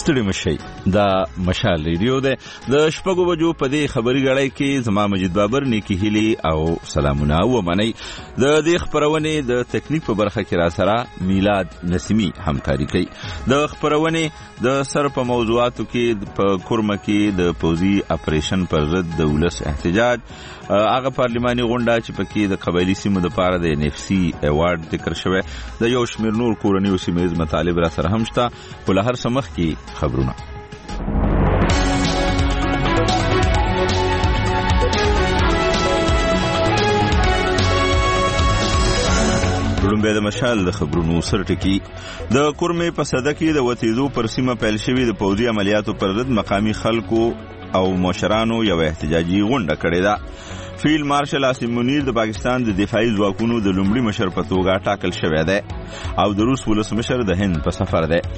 ستړي مشي دا مشال ریډیو ده د شپږو بجو په دې خبري غړای کې زما مجید بابر نیکی هیلی او سلامونه و منی د دې خبرونه د تکنیک په برخه کې را سره میلاد نسیمی همکاري کوي د خبرونه د سر په موضوعاتو کې په کورمه کې د پوزي اپریشن پر ضد د ولس احتجاج هغه پارلماني غونډه چې پکې د قبایلی سیمو د پاره د NFC ایوارډ ذکر شوی د یو شمیر نور کورنۍ او سیمایي مطالب را سره هم شته په هر سمخ کې خبرونه لومبه د مشال د خبرونو سرټکی د کورمې په صده کې د وتیدو پر سیمه پیل شوی د پوځي عملیاتو پر ضد مقامی خلکو او مشرانو یو احتجاجي غونډه کړې ده فیلډ مارشل عاصم منیر د پاکستان د دفاعي ځواکونو د لومړي مشر په توګه ټاکل شوی دی او د روس ولسمشر د هند په سفر دی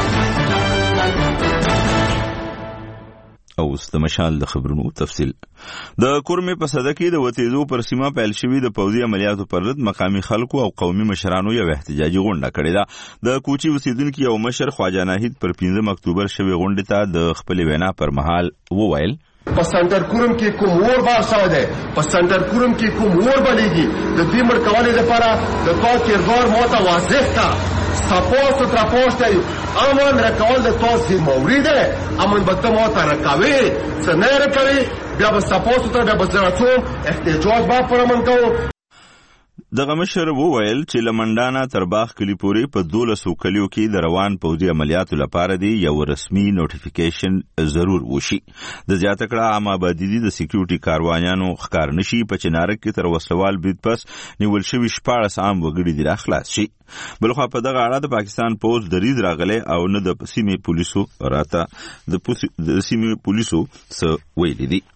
او د مشال د خبرونو تفصیل د کورمې په صده کې د وتیدو پر سیمه پیل شوی د پوځي عملیاتو پر ضد مقامی خلکو او قومي مشرانو یو احتجاجي غونډه کړې ده د کوچي اوسیدونکو یو مشر خواجه ناهید پر 15 اکتوبر شوی غونډه ته د خپل وینا پر مهال وویل په سنټر کورم کې کوم اور بار شوی دی په سنټر کورم کې کوم اور بلیږي د دې مړ کولو لپاره د تو کردار موته واضح کا سپورت تراپوسټ امن رکول د تو سي موريده امن بده موته رکاوي څنګه رکوي بیا به سپورت ته بیا به ځاڅو احتجاج با پرمن کوو دغه مشر وویل چې لمنډانا تر باغ کلی پورې په 1200 کلیو کې د روان پوځي عملیاتو لپاره دی یو رسمي نوټیفیکیشن ضرور وشي د زیاته کړه عام آبادی د سکیورټي کاروانیانو ښکار نشي په چنارک کې تر وسلوال بید پس نیول شوی 14 عام وګړي دی خلاص شي بلخو په دغه اړه د پاکستان پوز دریز راغله او نه د سیمې پولیسو راته د سیمې پولیسو څه ویلي دي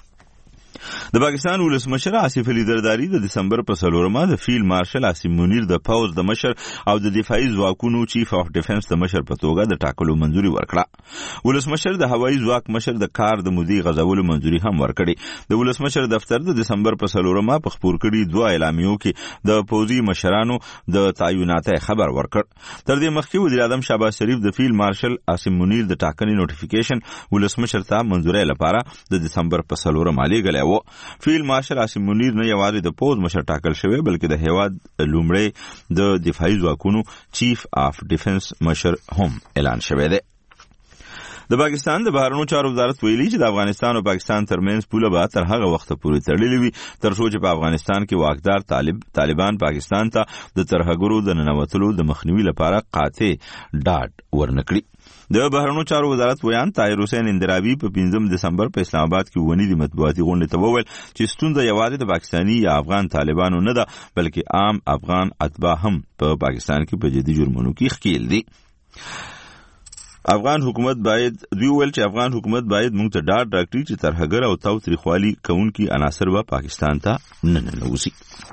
د پاکستان ولسمشر آصف علي زرداری د دسمبر په 4 د فیلډ مارشل عاصم منیر د پوز د مشر او د دفاعي ځواکونو چیف اف ډیفنس د مشر په توګه د ټاکلو منځوري ورکړه ولسمشر د هوایي ځواک مشر د کار د مودي غزولو منځوري هم ورکړي د ولسمشر دفتر د دسمبر په 4 په خبر کړي دوه اعلامیو کې د پوزي مشرانو د تعینات خبر ورکړ تر دې مخکې وزیر اعظم شهباز شریف د فیلډ مارشل عاصم منیر د ټاکنې نوټیفیکیشن ولسمشر ته منځوري لپاره د دسمبر په 4 مالي غلې فیلډ مارشل عاصم منیر نه یوازې د پوز مشر ټاکل شوی بلکې د هیواد لومړی د دفاعي ځواکونو چیف اف ډیفنس مشر هم اعلان شوی دی د پاکستان د بهرنیو چارو وزارت ویلي چې د افغانستان او پاکستان ترمنځ پوله به تر هغه وخت پورې تړلې وي تر څو چې په افغانستان کې واکدار طالبان پاکستان ته د ترهګرو د ننوتلو د مخنیوي لپاره قاطع ډاډ ورنکړي د بهرنیو چارو وزارت ویان طاهر حسین اندرابي په 15 دسمبر په اسلام آباد کې ونی د مطبوعاتي غونډې ته وویل چې ستونزه یوازې د پاکستاني یا افغان طالبانو نه ده بلکې عام افغان اتباع هم په پاکستان کې په جدي جرمونو کې ښکیل دي افغان حکومت باید موږ ته ډاډ راکړي چې ترهګر او تاوتریخوالي کوونکي عناصر به پاکستان ته نه ننوځي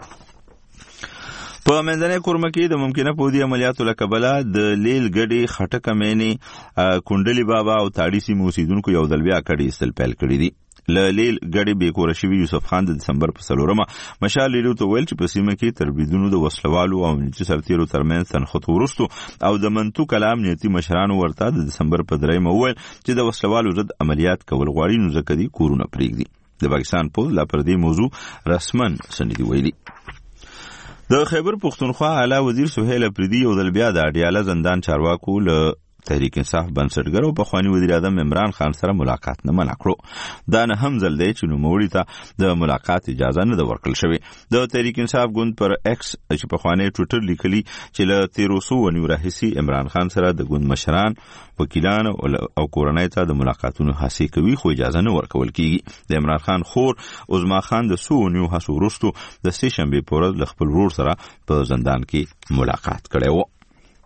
په منځنۍ کورمه کې د ممکنه پوځي عملیاتو له کبله د لیل ګډې خټکه مینې کونډلي بابا او تاړي سیمې اوسیدونکو یو ځل بیا کډې ایستل پیل کړي دي له لیل ګډې بېکوره شوي یوسف خان د دسمبر په 4 مشال ریډیو ته ویل چې په سیمه کې تر بریدونو د وسلوالو او امنیتي سرتیرو ترمنځ تنخوت وروستو او د منطق کلام امنیتي مشرانو ورته د دسمبر په 3 وویل چې د وسلوالو ضد عملیات کول غواړي نو ځکه دې کورونه پرېږدي د پاکستان پوز لا پر دې موضوع رسمن سندي ویلي د خیبر پختونخوا اعلی وزیر سهیل اپریدي یو ځل بیا د اډیاله زندان چارواکو له تحریک انصاف بنسټګر او پخوانی وزیر اعظم عمران خان سره ملاقات نه منع کړو دا نه هم ځل دی چې نوموړي ته د ملاقات اجازه نه ده ورکړل شوې د تحریک انصاف ګوند پر ایکس چې پخوانی ټویټر لیکلي چې له 1300 ونیو راهیسي عمران خان سره د ګوند مشران وکیلان او کورنۍ ته د ملاقاتونو هڅې کوي خو اجازه نه ورکول کیږي د عمران خان خور عظما خان د 100 ونیو هڅو وروسته د سې شنبې په ورځ له خپل ورور سره په زندان کې ملاقات کړی و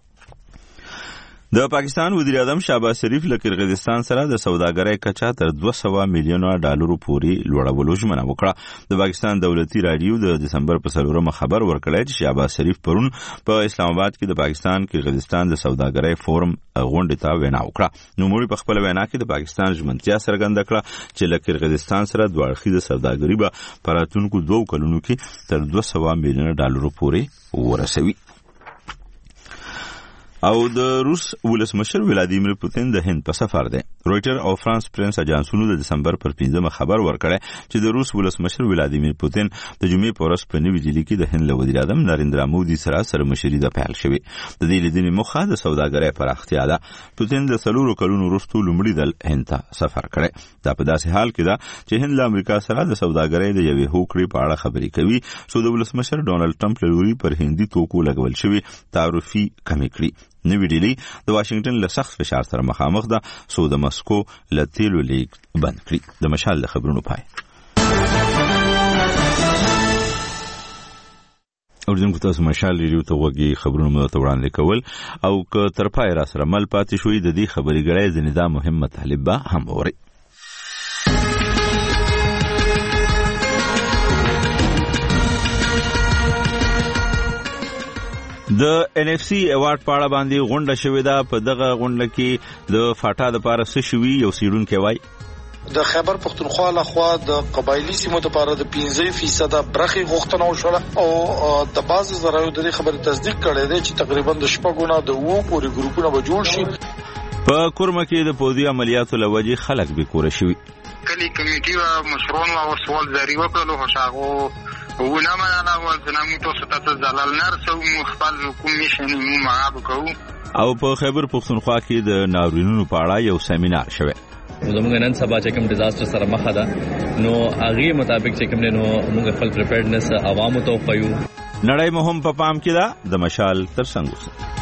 د پاکستان وزیر اعظم شهباز شریف له قرغیزستان سره د سوداګرۍ کچه تر 200 میلیون ډالرو پورې لوړولو ژمنه وکړه د پاکستان دولتي رادیو د دسمبر په 4 خبر ورکړی چې شهباز شریف پرون په اسلام آباد کې د پاکستان قرغیزستان د سوداګرۍ فورم غونډې ته وینا وکړه نوموړي په خپل وینا کې د پاکستان ژمنتیا څرګنده کړه چې له قرغیزستان سره دوه اړخیزه سوداګري به په راتلونکو 2 کلونو کې تر 200 میلیون ډالرو پورې ورسوي او د روس ولسمشر ولادیمیر پوتین د هند په سفر دی. رويټر او فرانس پرنس اجانسونو د دسمبر پر 15 خبر ورکړی چې د روس ولسمشر ولادیمیر پوتین د جمعې په ورځ په نوې دهلي کې د هند له وزیر اعظم نریندرا مودي سره مشري د پیل شوې. د دې لیدنې موخه د سوداګرۍ پراختیا ده. پوتین د 4 کلونو وروسته لومړي ځل هند ته سفر کړی. دا په داسې حال کې ده چې هند له امریکا سره د سوداګرۍ د یوې هوکړې په اړه خبرې کوي څو د ولسمشر ډونالد ټرمپ له لوري پر هندي توکو لګول شوي تعرفې کمې کړي. نوې ډیلي د واشنگټن له سخت فشار سره مخامخ ده څو د مسکو له تیلو لیږد بند کړي. د مشال د خبرونو پای. اوریدونکو تاسو مشال ریډیو ته وګورئ. خبرونه مو ته وړاندې کول او که تر پای را سره مل پاتې شوي د دې خبرې ګړۍ ځینې دا مهم مطالب به هم اورئ. د NFC ایوارډ په اړه باندې غونډه شوې ده. په دغه غونډه کې د فاټا د پاره څه شوي یو سیډونکو وای د خیبر پختونخوا لخوا د قبایلی سیمو لپاره د 15% برخي غوښتنه وشوه او د بعض زرايو د خبرې تصدیق کړي دي چې تقریبا د شپږونه د وو پورې ګروپونه به جوړ شي. په کورمه کې د پوځي عملیاتو لوجې خلک به کور شي. کلی کمیټي او مشرون او سوال جاری وکړو هغه ونه معنا ول زنامو تاسو ته زلال نرسو مخبل حکومت نشنی معاب کو. او په خیبر پختونخوا کې د ناورینونو په اړه یو سیمینار شوه. زموږ نن سبا چې کوم ډیزاستر سره مخه ده نو هغه مطابق چې کوم نو موږ خپل پریپیرډنس عوامو ته وایو. نړۍ مهم په پام کې ده. د مشال ترڅنګ اوسه.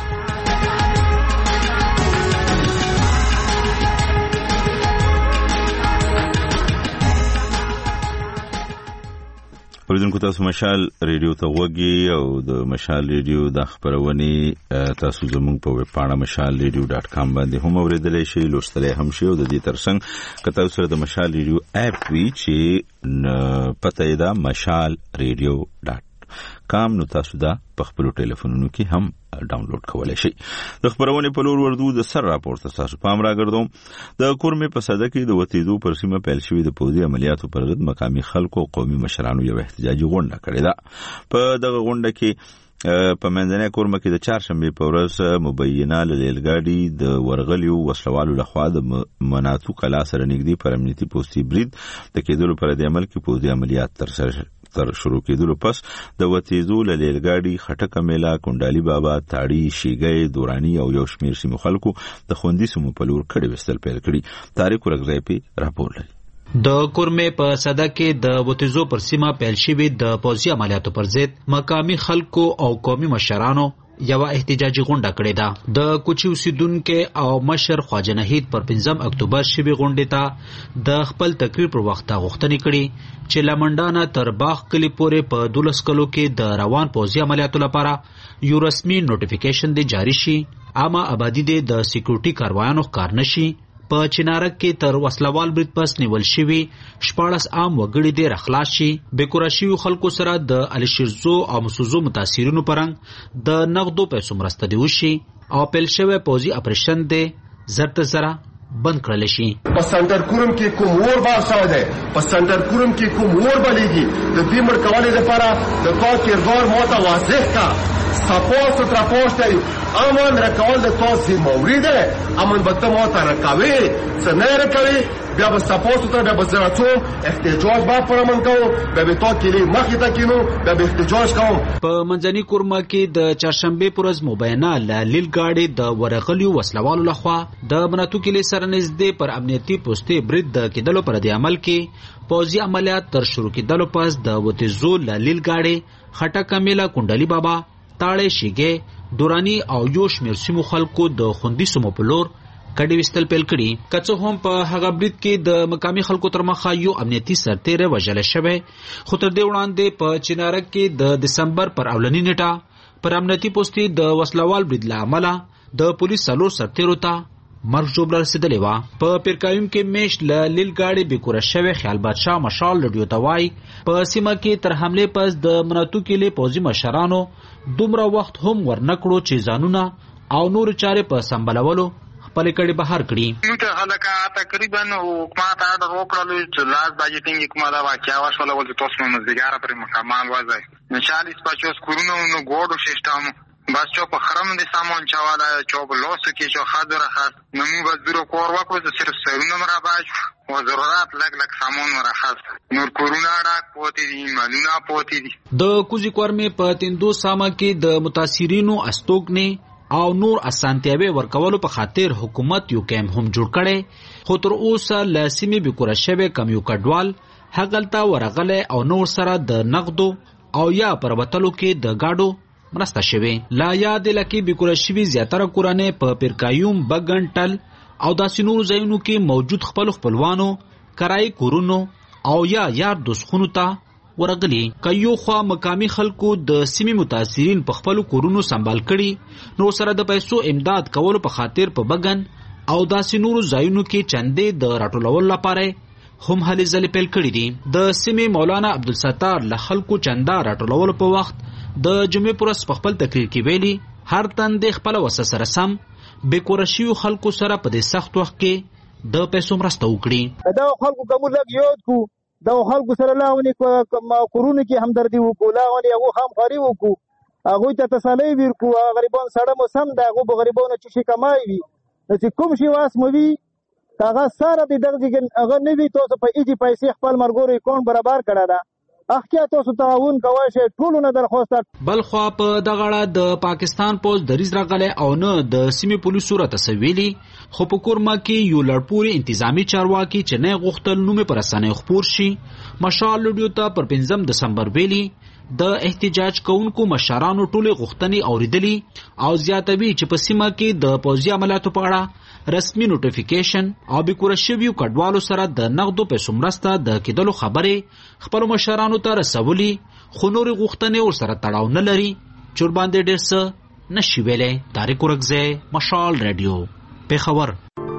اوریدونکو تاسو مشال ریډیو ته وګورئ او د مشال ریډیو د خبرونه تاسو زموږ په ویب پاڼه mashalradio.com باندې هم اوریدلای شئ، لوستلای هم شئ. او د دې ترڅنګ که تاسو سره د مشال ریډیو اپ وی چې پته یې ده mashalradio.com نو تاسو دا په خپل ټلیفونونو کې هم ډاونلوډ کولای شئ. د خبرونه په لور وردو د سر راپورته تاسو پام راګردوم. د کورمې په صده کې د وتیدو پر سیمه پیل شوې د پوځي عملیاتو پر ضد مقامي خلکو او قومي مشرانو یو احتجاجي غونډه کړې ده. په دغه غونډه کې په منځنۍ کورمه کې د چهارشنبه په ورځ مبینه لیلګاډي د ورغلیو وسلوالو لخوا د مناطق کلا سره نږدې پر امنیتي پوستي برید د کېدلو پر د عمل کې پوځي عملیات تر شروع کېدلو پس د وتیدو لیلګاډي خټک میلا کونډالي بابا تاړي شیګي دورانی او یو شمیر سیمو خلکو د خوندي سیمو په لور کډې وستل پیل کړي. تاریخ ورغځي په راپور لري. د کورمې په صده کې د وتیزو پر سیمه پیل شوی د پوځي عملیاتو پر ضد مقامي خلکو او قومي مشرانو یو احتجاجي غونډه کړې ده. د کوچي اوسیدونکو او مشر خواجه نهید پر 15 اکتوبر شوی غونډې ته د خپل تقریر پر وخت غوښتنې کړي چې لمنډانه تر باغ کلی پورې په 12 کلو کې د روان پوځي عملیاتو لپاره یو رسمي نوټیفیکیشن دی جاری شي. عامه آبادی دی د سکیورټي کاروایانو کار نشي. په چنارک کې تر وسلوال برید پس نیول شوی 14 عام وګړي د رخلاص شي. بیکوره شوی خلکو سره د الشیرزو او مسوزو متاثرینو پرنګ د نغدو پیسو مرسته دی وشي او پیل شوی پوځي اپریشن دی زرت زرا بند کړل شي. په سنټر کورم کې کوم ور بار شوی دی، په سنټر کورم کې کوم ور بلیږي د دې مړ کولو لپاره د تا کردار موته واضح کا سپاس و تراپوشتی امن رکول د تا زموری ده. امن به ته موته رکوي څه نه رکوي بیا به سپاس و بیا به زراتوم احتجاج با پر امن کوم بیا به تا کلی مخې ته کینو بیا به احتجاج کوم. په منځني کورمه کې د چهارشنبه پر ورځ مبینه لیل گاډي د ورغلیو وسلوالو لخوا د بناتو کلی سره نږدې پر امنیتي پوستي برید د کېدلو پر د عمل کې پوځي عملیات تر شروع کېدلو پس د وتیزو لیل گاډي خټک میلا کونډالي بابا تاړې شیګي دورانی او یو شمیر سیمو خلکو د خوندي سیمو په لور کډې وستل پیل کړي. که څه هم په هغه برید کې د مقامي خلکو تر مخه یو امنیتي سرتیری وژل شوی، خو تر دې وړاندې په چنارک کې د دسمبر پر اولنی نیټه پر امنیتي پوستي د وسلوال برید له امله د پولیس څلور سرتیرو ته مرګ ژوبله رسېدلې وه. په پیرکایم کې میشت له لیل ګاډي بیکوره شوی خیال بادشاه مشال ریډیو ته وایي په سیمه کې تر حملې پس د مناطو کلي پوځي مشرانو دومره وخت هم ورنکړو چې ځانونه او نور چارې په سمبلولو خپل کړي بهر کړي. نو ته هلکه تقریبا حکومت آرډر وکړلو چې لاس باجې ټینګ کومه دا واقعیا وشوله ول چې تاسو مزدګاره پر مکمل وځي 40-50 کورونه نو ګوډو سیستم بس چا په خرم د سامان چواله چا په لاسو کې چا خاطر راخاست نمو بس بیرو کار وکړو ته صرف سرونه مرباج و ضرورت لګ سامان مرخص نور کورونه ډاک پوتې دي مالونه پوتې دي د کوزي کورمه په تیندو ساما کې د متاثرینو استوګنې او نور اسانتیاوي ورکولو په خاطر حکومت یو کیم هم جوړ کړي خو تر اوسه لاسمي بکوره شوی کم یو کډوال هغلتا ورغله او نور سره د نقدو او یا پروتلو کې د گاډو مرسته شوی لا یاد لکه بکوره شوی زیاتره کورانه په پرکایوم بغنټل او داسې نور ځایونو کې موجود خپلوانو کرای کورونو او یا یار دوستخونو ته ورغلی کيو خو مقامی خلکو د سیمې متاثرین په خپل کورونو سنبال کړي نو سره د پیسو امداد کولو په خاطر په بغن او داسې نور ځایونو کې چندې د راټولول لپاره هم هلي ځلې پیل کړي دي د سیمې مولانا عبدالستار له خلکو چندا راټولول په وخت د جمعې پرس په خپل تقریر کې ویلي هر تند خپل وسه سره سم بیکورشیو خلکو سره په دې سخت وخت کې د پیسو مرسته وکړي دا خلکو کوم لګ یود کو دا خلکو سره لاونی کورونه کې همدردي وکړو لاونی هغه همکاري وکړو هغه ته تسلی ورکو غریبان سره مو سم دا هغه غریبانو چې شي کمای وي چې کوم شي واسموي هغه سره د دغه هغه نوی تاسو په ایجی پیسې خپل مرګوري کون برابر کړه دا اخیا تاسو تعاون کوی شي ټولو نه درخواست بل خو په دغه د پاکستان پوز دریز راغله او نه د سیمې پولیسو را تسویلی خو په کورما کې یو لړپوري انتظامی چارواکي چې نه غوښتل نومه پر اسانه خبر شي مشال لډیو ته پر 5 دسمبر ویلي د احتجاج کوونکو مشرانو ټوله غوښتنې اوریدلي او زیاتوي چې په سیمه کې د پوځي عملیاتو په اړه رسمي نوټیفیکیشن او بکورشیو کډوالو سره د نقدو پیسو مرسته د کېدلو خبره خپل مشرانو ته رسولي خو نور غوښتنې ور سره تړاو نه لري چور باندې ډېر څه نشي ویلې طارق ورغزه مشال رادیو پیښور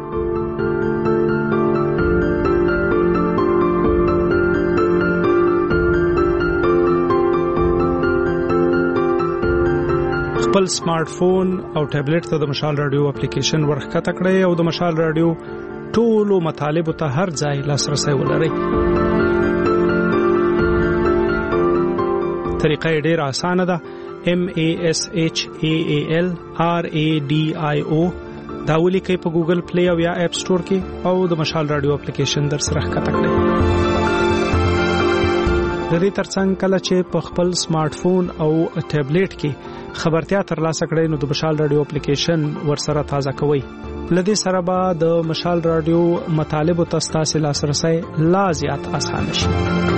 خپل سمارټ فون او ټابلیټ ته د مشال رادیو اپلیکیشن ورخکته کړئ او د مشال رادیو ټولو مطالب ته هر ځای لاسرسي ولرئ. طریقه ډېره اسانه ده. MASHAALRADIO دا ولیکئ په ګوګل پلی او یا اپ سٹور کې او د مشال رادیو اپلیکیشن در سره ښکته کړئ. د دې ترڅنګ کله چې په خپل سمارټ فون او ټابلیټ کې خبرتیا ترلاسه کړئ نو د مشال رادیو اپلیکیشن ورسره تازه کوئ. لدې سره به د مشال رادیو مطالب او تاسو لاسرسي لا زیات اسانه شي.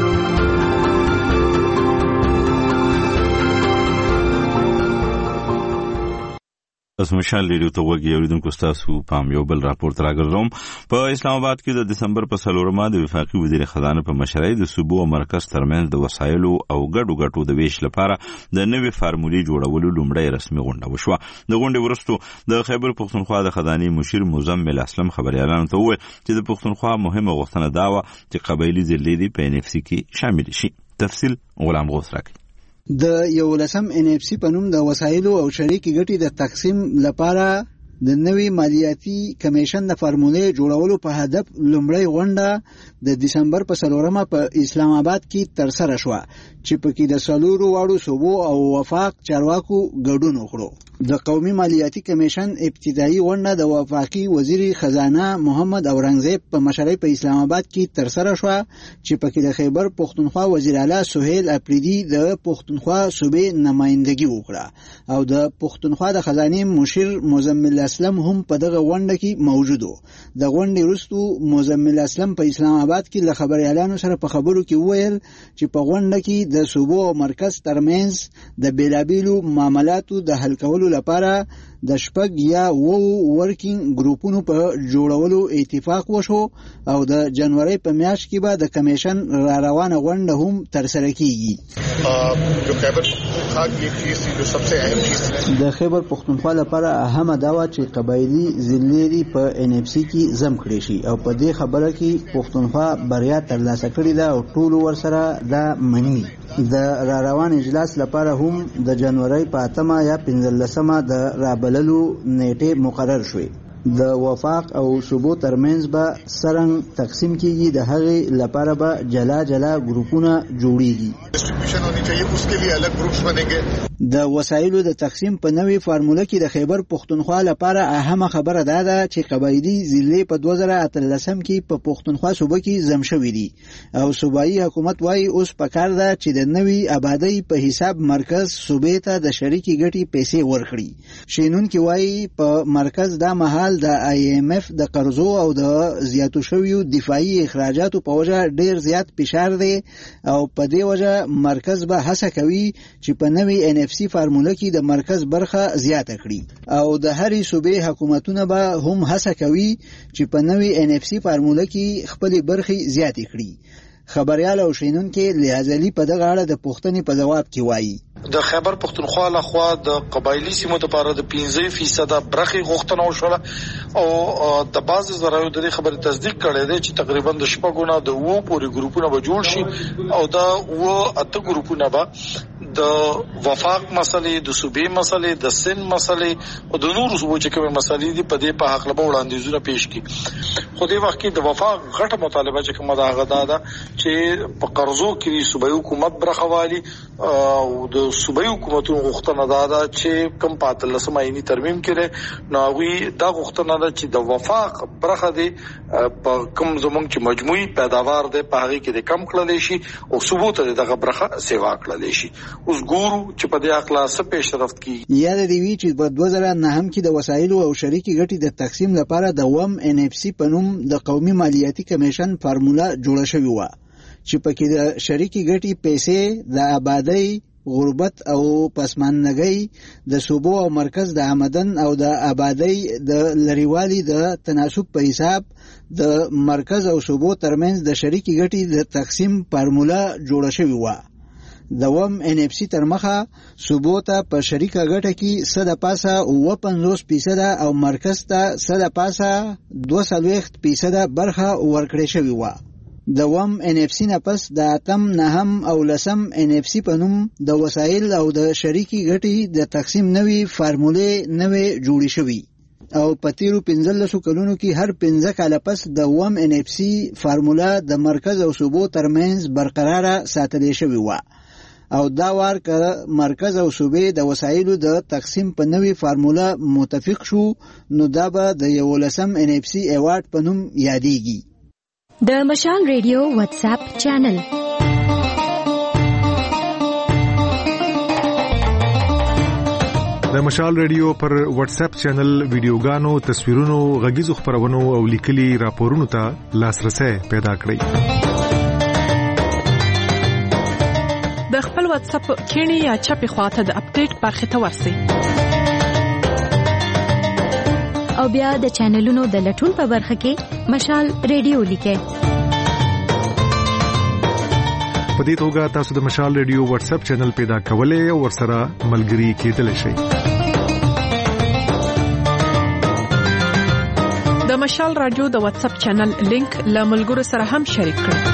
اس مشال ریډیو ته وګورئ اوریدونکو تاسو پام یو بل راپورټ راګرځوم. په اسلام آباد کې د دسمبر په 4 د وفاقي وزیر خزانه په مشرۍ د صوبو او مرکز ترمنځ د وسایلو او ګډو د ویش لپاره د نوې فارمولې جوړولو لومړی رسمي غونډه وشوه. د غونډې وروسته د خیبر پښتونخوا د خزانه مشیر مزمل اسلم خبريالانو ته وویل چې د پښتونخوا مهمه غوښتنه دا و چې قبایلی ضلعې دې په NFC کې شامل شي. تفصیل غلام غوث راکړي. د 11 NFC په نوم د وسایلو او شریکي ګټې د تقسیم لپاره د نوې مالیاتي کمیشن د فارمولې جوړولو په هدف لومړی غونډه د دسمبر په 4 په اسلام آباد کې ترسره شوه چې پکې د سلورو واړو صوبو او وفاق چارواکو ګډون وکړو. د قومي مالیاتي کمیشن ابتدایي غونډه د وفاقي وزیر خزانه محمد اورنګزیب په مشرۍ په اسلام آباد کې ترسره شوه چې پکې د خیبر پښتونخوا وزیر اعلی سهیل اپریدي د پښتونخوا صوبې نمائندګي وکړه او د پښتونخوا د خزانه مشیر مزمل اسلم هم په دغه غونډه کې موجود و. د غونډې وروسته مزمل اسلم په اسلام آباد کې له خبريالانو سره په خبرو کې وویل چې په غونډه کې د صوبو او مرکز ترمنځ د بیلابیلو معاملاتو د حل کولو لپاره د شپږ یا ورکینګ ګروپونو په جوړولو اتفاق وشو او د جنوري په میاشت کې به د کمیشن را روانه غونډه هم ترسره کیږي. د خیبر پښتونخوا لپاره اهمه دا و چې قبایلی ضلعې په NFC کې زم کړي شي او په دې خبره کې پښتونخوا بریا ترلاسه کړې ده او ټول ورسره دا مني. د را روان اجلاس لپاره هم د جنوري په 8 یا 15 د رابللو نیټه مقرر شوې. د وفاق او صوبو ترمنځ به سرنګ تقسیم کیږي، د هغې لپاره به جلا جلا ګروپونه جوړیږي. د وسایلو د تقسیم په نوې فارموله کې د خیبر پښتونخوا لپاره اهمه خبره ده چې قبایلی ضلعې په 2013 کې په پښتونخوا صوبه کې ضم شوې دي او صوبایي حکومت وايي اوس پکار ده چې د نوې آبادی په حساب مرکز صوبې ته د شریکي ګټې پیسې ورکړي. شینون کې وايي په مرکز دا مهال د IMF د قرضو او د زیاتو شویو دفاعي اخراجاتو په وجه ډیر زیات فشار دی او په دې وجه مرکز به هڅه کوي چې په نوې NFC فارموله کې د مرکز برخه زیاته کړي او د هرې صوبې حکومتونه به هم هڅه کوي چې په نوې NFC فارموله کې خپل برخه زیاتې کړي. خبريال او شینونکو لیازلی په دغه اړه د پوښتنې په جواب کې وایي د خیبر پښتونخوا لخوا د قبایلی سیمو لپاره د 15% برخه غوښتنه وشوله او د بعض زراعو د خبرې تصدیق کړي دي چې تقریبا د شپږونه د وو پورې ګروپونه به جوړ شي او دا وو اته ګروپونه به د وفاق مسلې د صوبې مسلې د سن مسلې او د نورو صوبو چې کومه مسلې دي په دې په حق له وړاندیزونه پیش کړي. خو دې وخت کې د وفاق غټه مطالبه چې کومه دا غدا ده چې په قرضو کې صوبایي حکومت برخوالي او د صوبایي حکومتونو غوښتنه ده چې کم پاتلسم عیني ترمیم کړي نو وی دا غوښتنه ده چې د وفاق برخه دي په کم زمونږ چې مجموعي پیداوار ده په هغه کې د کم کړل شي او صوبو ته دغه برخه سیوا کړل شي. اوس ګورو چې په دې اخلاص څه پیشرفت کیږي. یاد دی وی چې په 2009 کې د وسایلو او شریکي ګټې د تقسیم لپاره د WAM NFC په نوم د قومي مالیاتي کمیشن فارموله جوړه شوې و چې پکې د شریکي ګټې پیسې د آبادی غربت او پسماندګۍ د صوبو او مرکز د آمدن او د آبادی د لریوالي د تناسب په حساب د مرکز او صوبو ترمنځ د شریکي ګټې د تقسیم فارموله جوړه شوې و. د WAM NFC تر مخه صوبو ته په شریکه ګټه کې 50% او مرکز ته 2% برخه ورکړې شوې و. د WAM NFC نه پس د اتم نهم او لسم NFC په نوم د وسایل او د شریکي ګټې د تقسیم نوې فارمولې نوې جوړې شوې او په تیرو 15 کلونو کې هر 15 کال پس د WAM NFC فارموله د مرکز او صوبو ترمنځ برقراره ساتلې شوې و او دا وار که مرکز او صوبې د وسایلو د تقسیم په نوې فارموله متفق شو نو دا به د 11 NFC ایوارډ په نوم یادېږي. د مشال ریډیو واتس اپ چینل د مشال ریډیو پر واتس اپ چینل ویډیوګانو، تصویرونو، غږیزو خبرونو او لیکلي راپورونو ته لاسرسي پیدا کړئ. د خپل واتس اپ کینی یا چپی خواته د اپډیټ برخه ته ورسئ او بیا د چینلونو د لټون په برخه کې مشال ریډیو لیکئ. په دې توګه تاسو د مشال ریډیو واتس اپ چینل پیدا کولای او ورسره ملګري کېدلی شئ. د مشال رادیو د واتس اپ چینل لینک له ملګرو سره هم شریک کړئ.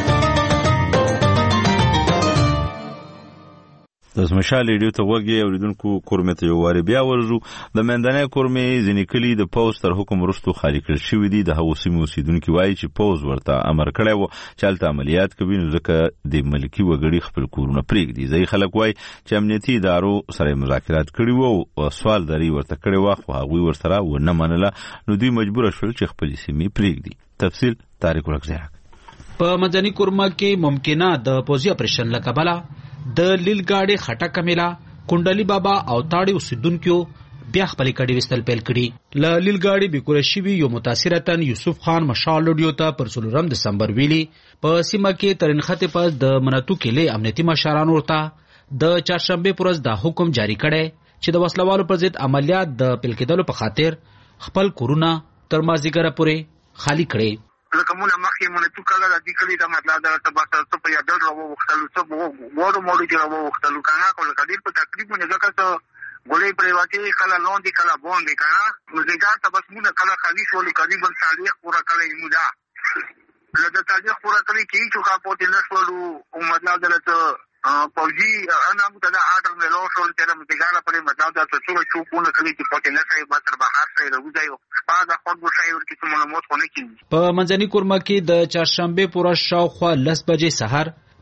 د مشال ریډیو ته وګورئ اوریدونکو کورمه ته یو واری بیا ورزو. د مندانه کورمه ځینې کلی د پوز تر حکم وروسته خالی کړل شوې دي. د هغو سیمو اوسیدونکو وایي چې پوز ورته امر کړی و چې هلته عملیات کوي نو ځکه د ملکی وګړي خپل کورونه پرېږدي. ځای خلک وایي چې امنیتي ادارو سره مذاکرات کړي وو او سوال دری ورته کړی و خو هغوی ورسره ونه منله نو دوی مجبور شول چې خپل سیمې پرېږدي. تفصیل طارق ورکزیاک. په مدني کورمه کې ممکنه د پوزي اپریشن لکبله د لیلګاډي خټه کمیلا کونډلی بابا او تاړي اوسیدونکو بیا خپل کډي وستل پیل کړي. ل لیلګاډي بیکورشي یو متاثرتن یوسف خان مشال لډیو ته پر 16 دسمبر ویلي په سیمه کې ترنخته پس د مناتو کې له امنیتي مشرانو ورته د چهارشنبه پرز د حکم جاری کړي چې د وسلوالو پر ضد عملیات د پیل کېدلو په خاطر خپل کورونه تر مازیګره پورې خالی کړي. کومه مخې مونږ ته کله د دې کلی د مطلب د تبصره په یاد راو وختلو څه وو موډ کې راو وختلو کنه کول کډیر په تقریبا ځکه ته ګولې پریواتي کله لون دي کله بون دي کنه مزګار ته بس مونږ کله خالی شو تقریبا تاریخ پورا کله مودا لږ تاریخ پورا کله کې چې کا پوتې نشولو او مطلب دلته پوجي انا متدا آرډر نه لو شو چې مزګار په مطلب د څو څو کونه کله چې پوتې نه شي به تر بهر شي راوځي دا خود بشایر کې څه معلومات خونه کیږي. په منځني کورمه کې د چهارشنبه پورا شاوخوا 10 بجې سحر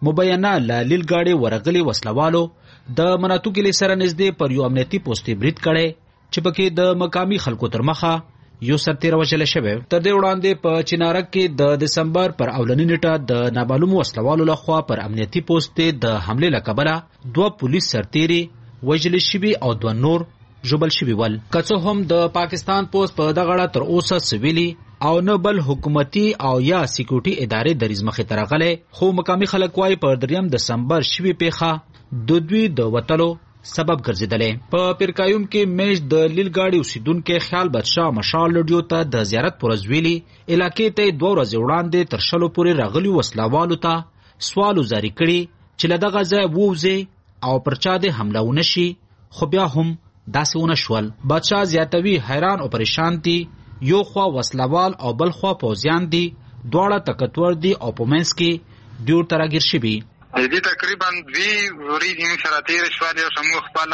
مبینه لالیل گاډي ورغلي وسلوالو د مناتو کلی سره نږدې پر یو امنیتي پوسټ برید کړي چې پکې د مقامی خلکو تر مخه یو سرتیر وژل شوی. تر دې وړاندې په چینارک کې د دسمبر پر اولنی نیټه د نامعلوم وسلوالو لخوا پر امنیتي پوسټ د حمله لکبله 2 پولیس سرتیري وژل شوي او 2 نور ژوبل شوي ول. که څه هم د پاکستان پوسټ په دغه اړه تر اوسه سویلي او نه بل حکومتي او یا سکیورټي ادارې دریځ مخې ته راغلي، خو مقامي خلک وايي پر 3 دسمبر شوي پیښه د دوی د وتلو سبب ګرځیدلې. په پیرکایوم کې میش د لیل گاډي اوسیدونکو خیال بادشاه مشال لډیو ته د زیارت پرز ویلي علاقې ته 2 ورځې وړاندې تر شلو پورې راغلي وسلوالو ته سوالو جاری کړي چې له دغه ځای ووځي او پر چا د حمله ونشي، خو بیا هم داسې ونه شول. بادشاه زیاتوي حیران او پریشان دي، یو خوا وسلوال او بل خوا پوځیان دي، دواړه تکتور دي او په منځ کې ډیور تراګیر شوي. دې تقریبا 2 ورځې موږ سره تیر شوال او موږ خپل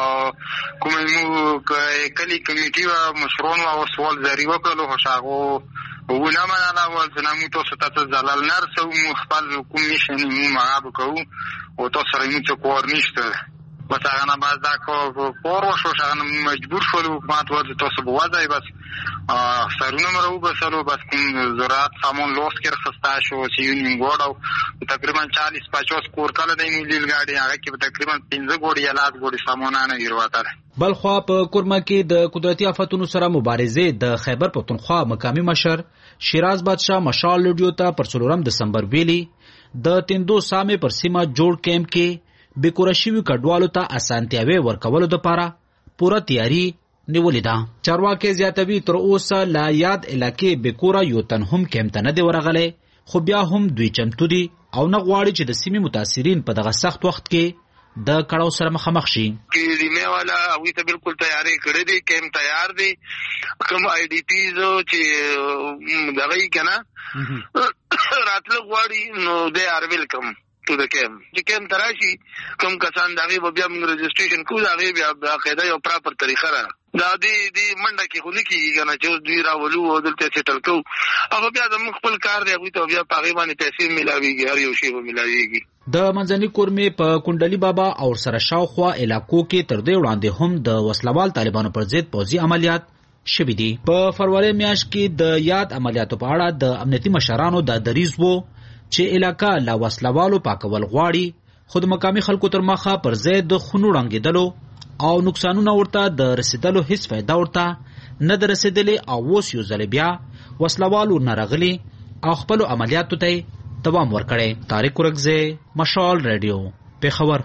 کومه کلی کمیټي او مشرون او سوال جاری وکړو، خو شاغو ونه مناله ول چې موږ تاسو ته زلال نرسو موږ خپل کوم نشي موږ معاب کوو او تاسو سره موږ کور نشته. بس هغه نه باز دا کور وشو، هغه مجبور شول حکومت ورته تاسو به وځي بس سرونه مرو بسلو بس کوم زراعت سامان لوس کې رخصتا شو چې یونیم ګوډ او تقریبا 40-50 کور کله د لیل گاډي هغه کې تقریبا 15 ګوډي یا لاس ګوډي سامانانه یرواتره. بل خو په کورما کې د قدرتي آفتونو سره مبارزه د خیبر پختونخوا مقامی مشر شیراز بادشاه مشال لډیو ته پر 4 دسمبر ویلي د تندو سامې پر سیمه جوړ کیمپ کې بیکورشیوی کډوالو ته اسانتیاوي ورکولو لپاره پوره تیاری نیولې ده. چارواکي زیاتوي تر اوسه لا یاد علاقې بیکورا یو تن هم کیمپ ته نه دی ورغلی، خو بیا هم دوی چمتو دي او نه غواړي چې د سیمې متاثرین په دغه سخت وخت کې د کړاو سره مخامخ شي. کلیمه والا اوی ته بالکل تیاری کړی دی، کیمپ تیار دی، کوم آی ډی پیز چې دغه کنه راتل غواړي نو دے آر ویلکم to the camp. چې کیمپ تراشي کوم کسان دغه بیا موږ رجسټریشن کوو، دغه بیا باقاعده یو پراپر طریقه را دا دی منډه کې خو لیکي کنه چې دوی راولو او دلته سیټل کوو، هغه بیا د خپل کار دی، هغه ته بیا پاغي باندې پیسې ملاويږي، هر یو شی به ملاويږي. د منځني کورمې په کونډلی بابا او سره شاوخوا علاقو کې تر دې وړاندې هم د وسلوال طالبانو پر ضد پوځي عملیات شوي دي. په فروری میاشت کې د یاد عملیاتو په اړه د امنیتي مشرانو د دریځ وو چې علاقه لا وسلوالو پاکول غواړي، خود مقامی خلکو تر مخه پر ځای د خونو ړنګېدلو او نقصانونه ورته د رسیدلو هیڅ فایده ورته نه د رسیدلې او اوس یو ځل بیا وسلوالو نه راغلي او خپلو عملیاتو ته دوام ورکړی. طارق ورکزی، مشال ریډیو، پیښور.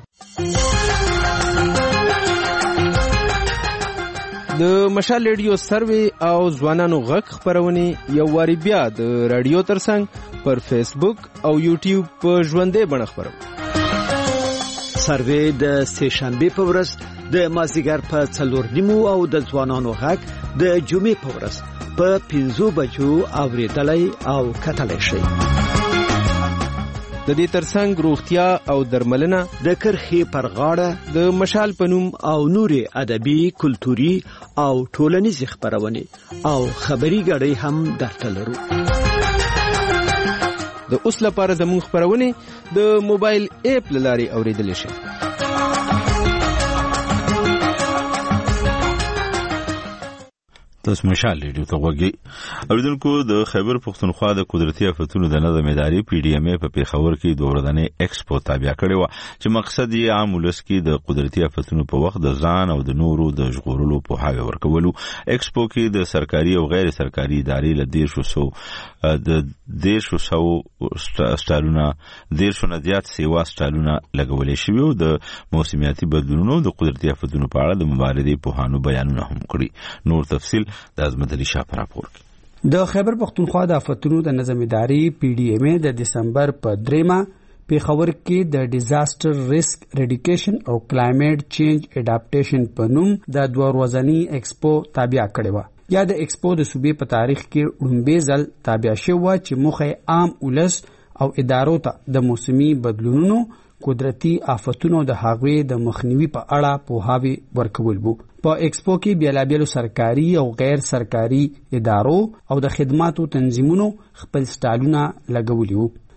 د مشال ریډیو سروي او ځوانانو غږ خبرونه یو واری بیا د رادیو ترڅنګ پر فیسبوک او یوټیوب په ژوندې بڼه خبرو. سروي د سهشنبه په ورځ د مازیګر په 4:30 او د ځوانانو غږ د جمعې په ورځ په 5 بجو اوریدلای او کتلای شي. د دې ترڅنګ روغتیا او درملنه د کرخي پر غاړه د مشال پنوم او نوري ادبي، کلتوري او ټولنیز خبرونه او خبري غړي هم درته لرو. د اوس لپاره زموږ خبرونه د موبایل اپ لاري اوریدل شي. تاسو مشال ریډیو ته وګورئ. اوریدونکو د خیبر پختونخوا د قدرتي آفتونو د نظم ادارې پی ډی ام ای په پیښور کې د ورځنی ایکسپو تابع کړی و چې مقصد یې عام ولس کې د قدرتي آفتونو په وخت د ځان او د نورو د ژغورلو په هاوی ورکولو. ایکسپو کې د سرکاري او غیر سرکاري ادارې له 150 سټالونه 150 زیات سیوا سټالونه لګولې شوی او د موسمیاتي بدلونونو د قدرتي آفتونو په اړه د مبارزې په هانو بیانونه هم کړی. نور تفصیل د عظمت علي شاه په راپور کې. د خیبر پختونخوا د آفتونو د نظم ادارې پی ډی ام ای د دسمبر په 3 پیښور کې د ډیزاستر ریسک ریډیکیشن او کلایمټ چینج اډاپټیشن په نوم د 2 ورځنی ایکسپو تابع کړې و. یا د ایکسپو د صوبې په تاریخ کې لومبي ځل تابع شوه چې موخه عام ولس او ادارو ته د موسمي بدلونونو، قدرتي آفتونو د هغوی د مخنیوي په اړه پوهاوی ورکول وو. په ایکسپو کې بیلابیلو سرکاري او غیر سرکاري ادارو او د خدماتو تنظیمونو خپل سټالونه لګولي وو.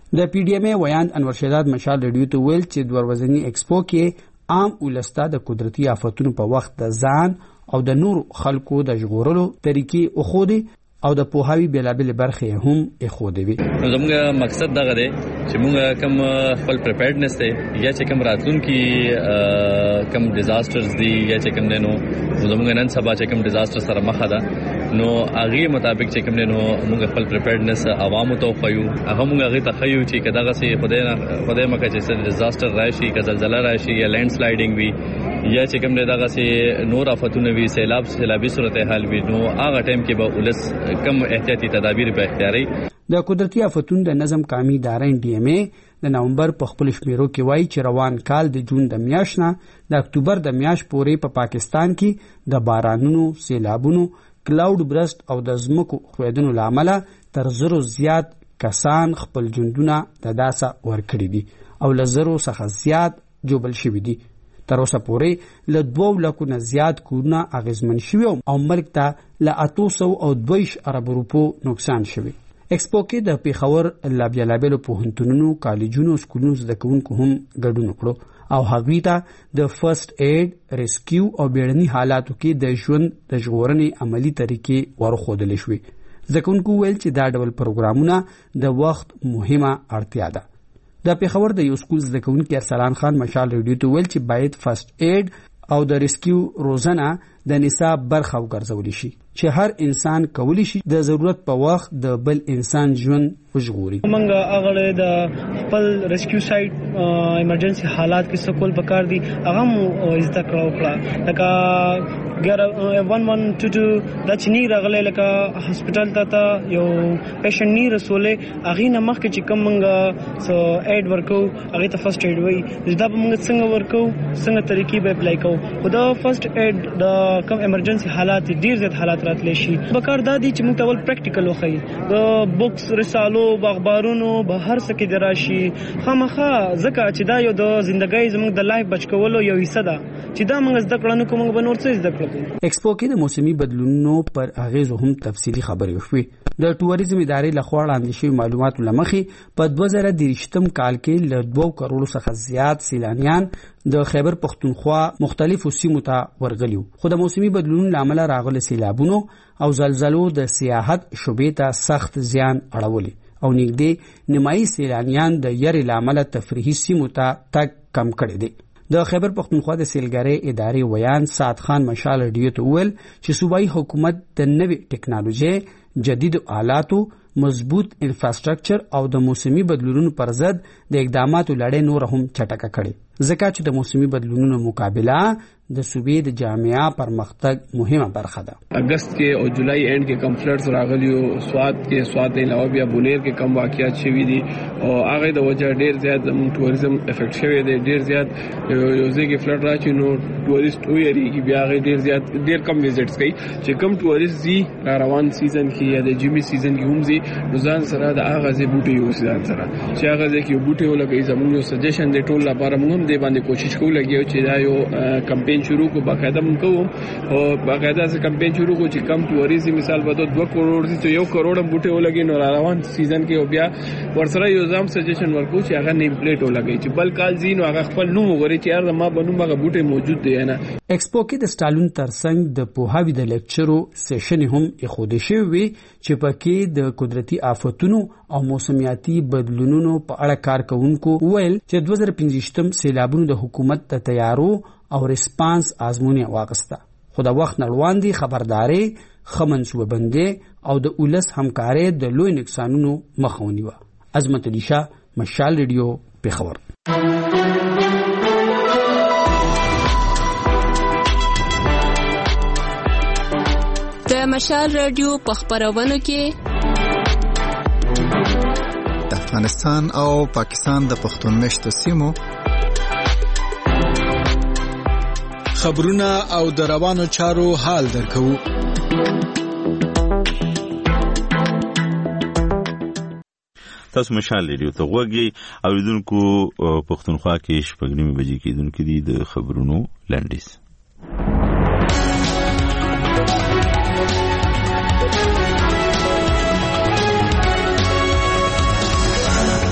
د پی ډی ایم ای ویاند انور شهزاد مشال ریډیو ته ویل چې د ورځنی ایکسپو کې عام ولستا د قدرتي آفتونو په وخت د ځان او د نور خلکو د ژغورلو طریقې او خودي او د پوهاوی بیلابل برخې هم اخوده وي. زموږ مقصد دغه دی چې موږ کوم خپل پریپیرډنس دی یا چې کوم راتلونکي کوم ډیزاسترز دی یا چې کوم نو زموږ نن سبا چې کوم ډیزاستر سره مخ ده نو هغه مطابق چې کوم نو موږ خپل پریپیرډنس عوامو ته خو هغه موږ هغه ته خو چې کداغه سي خدای مکه چې ډیزاستر راشي که زلزلہ راشي یا لینډ سلایډینګ وي یا چې کوم دغه سي نور آفتونه وي سیلابي صورتحال وي نو هغه ټایم کې به ولس کم احتیاطي تدابیر په اختیاري. د قدرتي آفتونو د نظم قومي ادارې ډي ایم ای د نومبر په خپل شمیرو کې وایي چې روان کال د جون د میاشت نه د اکتوبر د میاشت پورې په پاکستان کې د بارانونو، سیلابونو، کلاود برست او د ځمکو ښویدنو لامل تر زرو زیات کسان خپل ژوندونه د داسه ورکړي دي او له زرو څخه زیات جوبل شوي دي. تر اوسه پورې له 2 لکو نه زیات کورونه اغیزمن شوي او ملک ته له 822 ارب روپو نقصان شوي. ایکسپو کې د پیښور لابیلابلو پوهنتونونو، کالجونو، سکولونو زده کوونکو هم ګډون وکړو او هغوی ته د فرست ایډ، ریسکیو او بیړني حالاتو کې د ژوند د ژغورنې عملی طریقې ورښودل شوې. زده کوونکو ویل چې دا ډول پروګرامونه د وخت مهمه اړتیا ده. د پیښور د یو سکول زده کوونکي ارسلان خان مشال ریډیو ته ویل چې باید فرست ایډ او د ریسکیو روزنه د نصاب برخه وګرځول شي چې هر انسان کولی شي د ضرورت په وخت د بل انسان ژوند وژغوري. موږ هغه د خپل ریسکیو سایت ایمرجنسي حالات کې سکول پکار دي هغه مو زده کړو لکه 1122 د چنی راغله لکه هسپټل ته یو پیشنټ نی رسوله هغه نه مخکې چې کوم موږ سو ایډ ورکو هغه ته فرست ایډ وای دا موږ څنګه ورکو څنګه طریقې به اپلای کوو خو دا فرست ایډ د کوم ایمرجنسي حالات ډیر زیات حالات راتلی شي بکار دا دي چې موږ ته ول پریکټیکل وخی د بوکس رسالو باغبارونو به هر څه کې دراشي خامخا ځکه چې دا یو د ژوندۍ زموږ د لایف بچ کولو یو حصہ ده چې دا موږ زده کړو کوم به نور څه زده کړو. ایکسپو کې د موسمي بدلونونو پر اغیزو هم تفصیلی خبرې وشوې. د ټوریزم ادارې لخوا وړاندې شوي معلوماتو له مخې په 2023 کال کې له 2 کروڑو څخه زیات سیلانیان د خیبر پختونخوا مختلفو سیمو ته ورغلي خو د موسمي بدلونونو لامل راغلي سیلابونو او زلزلو د سیاحت شعبې ته سخت زیان اړولی او نږدې نیمایي سیلانیان د یاري لامل تفریحي سیمو ته تګ کم کړی دی. د خیبر پختونخوا د سیلګرۍ ادارې ویان سعد خان مشال ریډیو ته ویل چې صوبایي حکومت د نوې ټکنالوژي، جدید آلاتو، مضبوط انفراستراکچر او د موسمي بدلونونو پر ضد د اقداماتو لړۍ نور هم چټکه کړې ځکه چې د موسمي بدلونونو مقابله د صوبې د جامعه پرمختګ مهمه برخه ده. اگست کې او جولای اینڈ کې کم فلډز راغلي او سواد علاوه بیا بونیر کې کم واقعیات شوي دي او هغه د وجه ډیر زیات زموږ ټوریزم افیکټ شوی دی. ډیر زیات یو ځکه فلډ راشي نو ټوریست ویری کې بیا هغه ډیر زیات ډیر کم وزټس کوي چې کم ټوریست زی روان سیزن کې یا د جمی سیزن کې هم زی روزان سره د هغه زی بوټي یو سیزن سره چې هغه ځکه یو بوټي ولګي زموږ یو سجیشن دی ټول لپاره موږ هم دی باندې کوشش کوو لګیو چې دا یو کمپین شروع کو باقاعده موږ کوو او باقاعده څه کمپین شروع کو چې کم ټوریزم مثال به 2 کروڑ دي ته 1 کروڑ بوټي ولګي نو روان سیزن کې او بیا ورسره یو ځام سجیشن ورکو چې هغه نیم پلیټ ولګي چې بل کال زین هغه خپل نوم وګوري چې یار ما بنوم هغه بوټي موجود دی نه. ایکسپو کې د سټالون ترڅنګ د پوهاوی د لیکچرو سیشن هم اخوده شوی چې پکې د قدرتي آفتونو او موسمیاتي بدلونونو په اړه کار کوونکو ویل چې 2015 سیلابونو د حکومت د تیارو او ریسپانس آزمونې واغسته خو د وخت نړوان دي خبرداري خمنسوبه بندې او د اولس همکاري د لوی نقصانونو مخه ونیوه. عظمت علي شاه، مشال ریډیو، پیښور. د مشال ریډیو په خبرونو کې د افغانستان او پاکستان د پښتون مشتو سیمو خبرونه او د روانو چارو حال درکو. تاسو مشال ریډیو ته غوږی اوریدونکو پښتونخوا کې شپږ بجې کېدونکې دي د خبرونو لنډیز.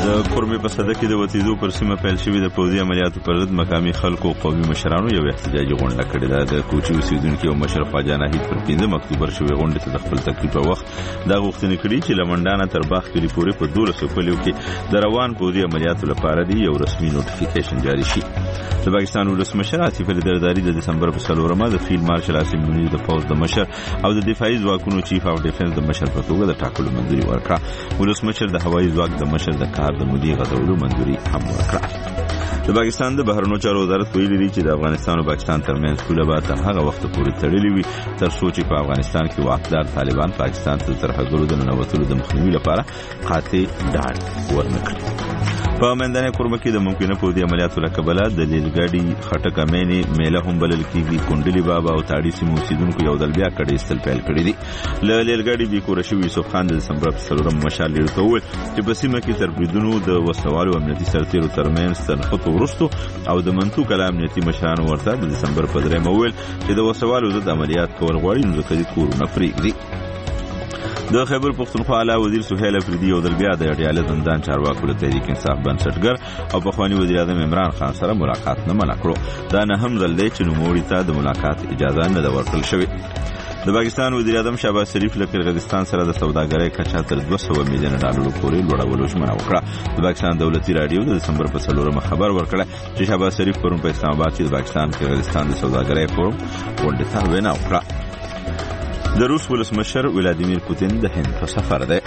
د کورمې په صده کې د وتیدو پر سیمه پیل شوې د پوځي عملیاتو پر ضد مقامي خلکو او قومي مشرانو یو احتجاجي غونډه کړې ده. د کوچي اوسیدونکو او مشر خواجه ناهید پر 15 اکتوبر شوې غونډې ته د خپل تکلیف په وخت دا غوښتنه کړې چې لمنډانه تر باغ کلي پورې په 1200 کلیو کې د روان پوځي عملیاتو لپاره دی یو رسمي نوټیفیکیشن جاری شي. د پاکستان ولسمشر عاطف علي زرداری د دسمبر په 4مه د فیلډ مارشل عاصم منیر د پوځ د مشر او د دفاعي ځواکونو چیف اف ډیفنس د مشر په توګه د ټاکلو منځوري ورکړه. ولسمشر د هوایي ځواک د مشر د کار د مدیر غوړو منځوري هم ورکړه. د پاکستان د بهرنیو چارو وزارت ویلي دی چې د افغانستان او پاکستان ترمنځ پوله به تر هغه وخت پورې تړلې وي تر څو چې په افغانستان کې واکدار طالبان پاکستان ته ترهګرو د ننوتلو د مخنیوي لپاره قاطع ډاډ ورنکړي. په منځنۍ کوربه کې د ممکنه پوځي عملیاتو له کبله د لیلګاډي خټک امینې میله هم بلل کېږي کونډلي بابا او تاړي سیمو اوسیدونکو یو ځل بیا کډې ایستل پیل کړي دي. له لیلګاډي بیکوره شوي یوسف خان د دسمبر په 4مه مشال لیډو ته وویل چې په سیمه کې تر بریدونو د وسوالو امنیتي سرتیرو ترمنځ تنخطو وروستو او د منطو کلا امنیتي مشرانو ورته د دسمبر په 3مه وویل چې د وسوالو ضد عملیات کول غواړي نو ځکه دې کورونه پرېږدي. د خیبر پختونخوا اعلی وزیر سهیل افریدي یو ځل بیا د اډیاله زندان چارواکو له تحریک انصاف بنسټګر او پخواني وزیر اعظم عمران خان سره ملاقات نه منع کړو. دا نه هم ځل دی چې نوموړي ته د ملاقات اجازه نه ده ورکړل شوې. د پاکستان وزیر اعظم شهباز شریف له قرغیزستان سره د سوداګرۍ کچه تر 200 میلیون ډالرو پورې لوړولو ژمنه وکړه. د پاکستان دولتي رادیو د دسمبر په 4مه خبر ورکړه چې شهباز شریف پرون په اسلام آباد کې د پاکستان قرغیزستان د سوداګرۍ فورم غونډې ته وینا وکړه. د روس ولسمشر ولادیمیر پوتین د هند په سفر دی.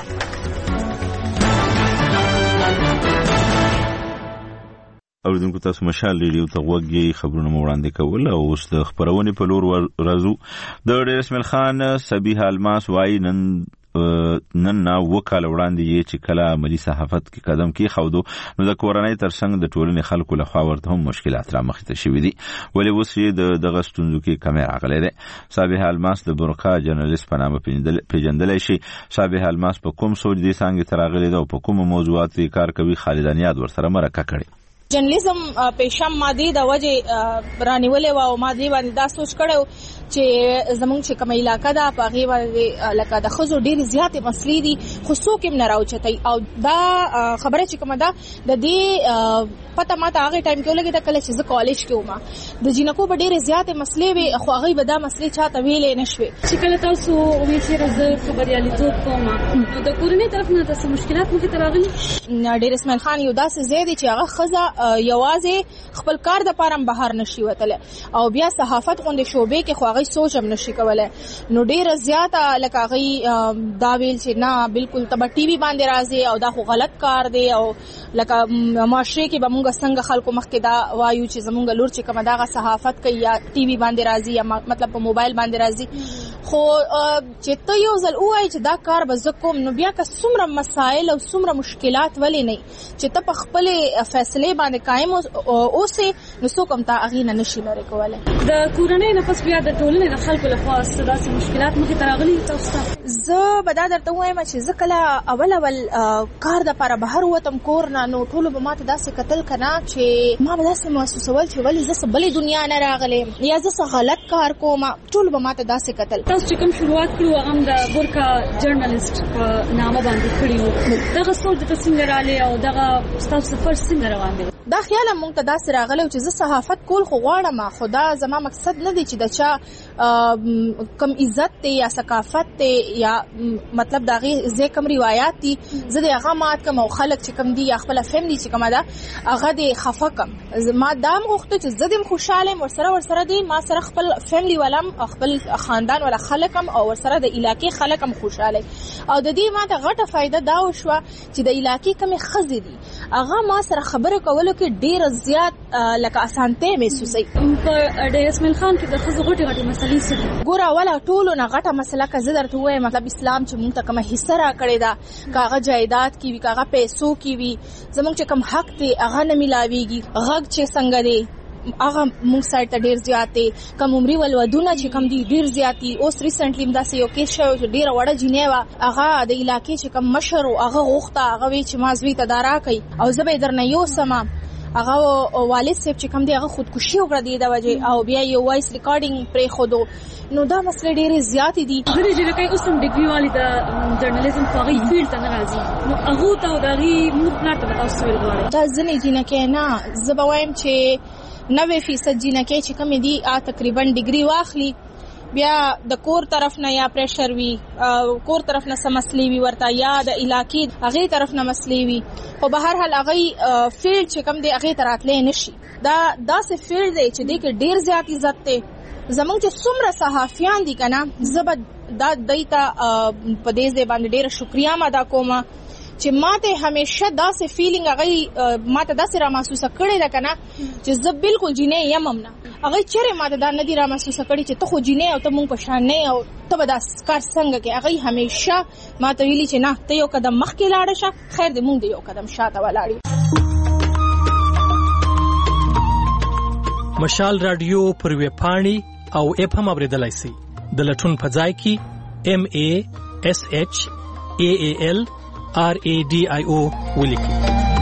اوریدونکو تاسو مشال ریډیو ته غوږی خبرونه مو وړاندې کول او اوس د خبرونې په لور راځو. د ډیر اسماعیل خان صبیح الماس وايي نن وکاله وړاندې یې چې کله عملی صحافت کې قدم کې خودو نو د کورنۍ ترڅنګ د ټولنې خلکو لخوا ورته هم مشکلات را مخ ته شوي دي ولې اوس یې دغه ستونزو کې کمی راغلی دی. صابح الماس د برقا جرنالیست په نامه پیژندلی شي. صابح الماس په کوم سوچ دې څانګې ته راغلی دی او په کومو موضوعاتو یې کار کوي خالد نیاد ورسره مرکه کړې. جرنالیزم پیشم مادي د وجه رانیولې و او مادي باندې دا سوچ کړو چې زمونږ چې کومه علاقه ده په هغې باندې لکه د ښځو ډېرې زیاتې مسلې دي خو څوک یې نه راوچتوي او دا خبره چې کومه ده د دې پته ماته هغې ټایم کې ولګېده کله چې زه کالج کې وم د جینکو به ډېرې زیاتې مسلې وې خو هغوی به دا مسلې چاته ویلې نه شوې چې کله تاسو وویل چې زه خبریالیتوب کوم نو د کورنۍ طرف نه تاسو مشکلات مخې ته راغلي. ډېر اسماعیل خان یو داسې ځای دی چې هغه ښځه یوازې خپل کار دپاره هم بهر نشي وتلی او بیا صحافت غوندې شعبې کې خو هغوی سوچ هم نشي کولی نو ډېره زیاته لکه هغوی دا ویل چې نه بالکل ته به ټي وي باندې راځې او دا خو غلط کار دی او لکه معاشرې کې به مونږ څنګه خلکو مخکې دا وایو چې زمونږ لور چې کومه دغه صحافت کوي یا ټي وي باندې راځي یا مطلب په موبایل باندې راځي خو چې ته یو ځل ووایې چې دا کار به زه کوم نو بیا که څومره مسایل او څومره مشکلات ولې نه چې ته په خپلې فیصلې باندې قایم اوسې نو څوک هم تا هغې نه نشي لرې کولی. د کورنۍ نه پس بیا د ټولنې د خلکو لخوا څه داسې مشکلات مخې ته راغلي تاسو ته؟ زه به دا درته ووایم چې زه کله اول کار دپاره بهر ووتم کور نه نو ټولو به ما ته داسې کتل که نه چې ما به داسې محسوسول چې ولې زه څه بلې دنیا نه راغلی یا زه څه غلط کار کوم ټولو به ما ته داسې کتل. تاسو چې کوم شروعات کړو هغه هم د بورکا جرنالیست په نامه باندې کړي وو دغه سوچ درته څنګه راغلی او دغه ستاسو سفر څنګه روان دی؟ دا خیال هم مونږ ته داسې راغلی چې زه صحافت کول خو غواړم خو دا زما مقصد نه دی چې د چا کم عزت دی یا ثقافت دی یا مطلب د هغې ځای کم روایات دي زه د هغه مات کم او خلک چې کم دي یا خپله فیملي چې کومه ده هغه دې خفه کم. ما دا هم غوښته چې زه دې هم خوشحاله یم ورسره دی ما سره خپل فیملي والا هم خپل خاندان والا خلک هم او ورسره د علاقې خلک هم خوشحاله او د دې ما ته غټه فایده دا وشوه چې د علاقې کمې ښځې دي هغه ما سره خبرې کولو کې ډېره زیات لکه اسانتۍ محسوسوي. په ډېر اسماعیل خان کې د ښځو غټې مسلې څه دي؟ ګوره اوله ټولو نه غټه مسله که زه درته ووایم مطلب اسلام چې مونږ ته کومه حصه راکړې ده که هغه جایداد کې وي که هغه پیسو کې وي زمونږ چې کوم حق دی هغه نه میلاویږي. غږ چې څنګه دی هغه مونږ سایډ ته ډېر زیات دی. کم عمري ولودونه چې کم دي ډېر زیات دي. اوس ریسنټلی هم داسې یو کیس شوی چې ډېره وړه جینۍ وه هغه د علاقې چې کم مشر و هغه غوښته هغه وی چې ما زوی ته دا راکئ او زه به یې درنه یوسمه هغه والد صاحب چې کوم دی هغه خودکشي وکړه دی د وجه او بیا یو وایس ریکارډینګ پرې خودو نو دا مسله ډېرې زیاتې دي. غوړي چې کوي اوس هم ډیګري والی د جرنالیزم په غي فیلډ ته راځي نو هغه ته د غي موږ پلاټ ته تاسو ویل غواړم دا ځنې جنکه نه زبوایم چې 90% جنکه چې کوم دي تقریبا ډیګري واخلي بیا د کور طرف نه یا پریشر وی کور طرف نه سمسلی وی ورته یا د علاقې هغه طرف نه مسلی وی خو به هر حال هغه فیلډ چې کوم دی هغه تراتلې نشي دا داسې فیلډ دی چې د کې ډیر زیات عزت ته زمونږ چې څومره صحافیان دي کنه زبد دا دایته په دې ځای باندې ډیر شکریا ادا کوم چې ماته همیشه داسې فیلینګ هغه ماته داسې را محسوسه کړې ده کنه چې زه بالکل جینې یم نه هغه چیرې ماته دا نه دی را محسوسه کړې چې ته خو جینې او ته مونږ په شان نه او ته به دا کار څنګه کې هغه همیشه ماته ویلي چې نه ته یو قدم مخکې لاړه شه خیر دې مونږ دې یو قدم شاته ولاړ یو. مشال رادیو پر ویب پاڼې او اپ هم اوریدلای شئ د لټون په ځای کې MASHAALRADIO ولیکئ.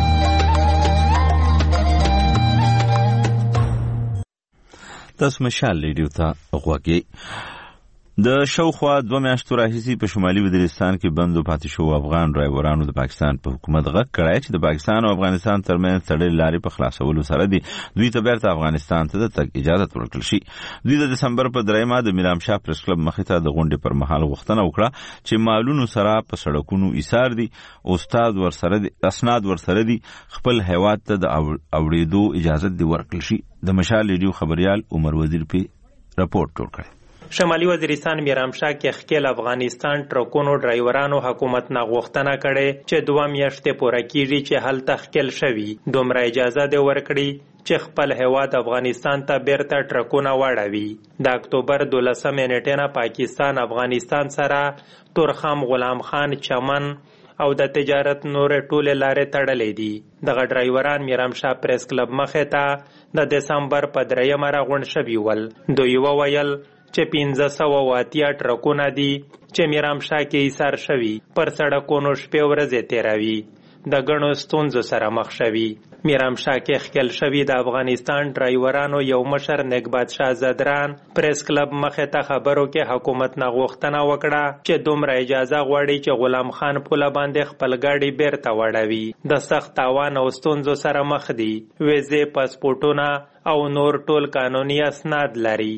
تاسو مشال ریډیو ته غوږی. د شاوخوا 2 میاشتو راهیسې په شمالي وزیرستان کې بندو پاتې شو افغان ډرایورانو د پاکستان په حکومت غږ کړی چې د پاکستان او افغانستان ترمنځ تړلې لارې په خلاصولو سره دي دوی ته بیرته افغانستان ته د تګ اجازه ورکړل شي. دوی د دسمبر په 3 د میرامشاه پریس کلب مخې ته د غونډې پر مهال غوښتنه وکړه چې مالونو سره په سړکونو ایثار دي اسناد ورسره دي خپل هیواد ته د اوریدو اجازه دی ورکړل شي. د مشال ریډیو خبريال عمر وزیر په راپورټ جوړ کړی. شمالي وزیرستان میرامشاه کې خپل افغانستان ټرکونو ډرایورانو حکومت نه غوښتنه کړې چې 2 میاشتې پوره کیږي چې هل تخکل شوی دومره اجازه دی ورکړي چې خپل هیواد افغانستان ته بیرته ټرکونه واړوي. د اکتوبر 12 نیټه نه پاکستان افغانستان سره تورخم غلام خان چمن او د تجارت نور ټوله لارې تړلې دي. دغه ډرایوران میرامشاه پریس کلب مخې ته د دسمبر په 3 راغونډ شوي ول. دوی وویل چې 1580 ټرکونه دي چې میرامشاه کې ایثار شوي پر سړکونو شپې ورځې تیروي د غنو ستونزو سره مخ شوي. میرامشاه کې خپل شوي د افغانستان ډرایورانو یو مشر نګبات شاه زدران پریس کلب مخې ته خبرو کې حکومت نه غوښتنه وکړه چې دومره اجازه غواړي چې غلام خان پوله باندې خپل ګاډي بیرته وړوي. د سخت تاوان او ستونزو سره مخ دي. ویزې پاسپورټونه او نور ټول قانوني اسناد لري.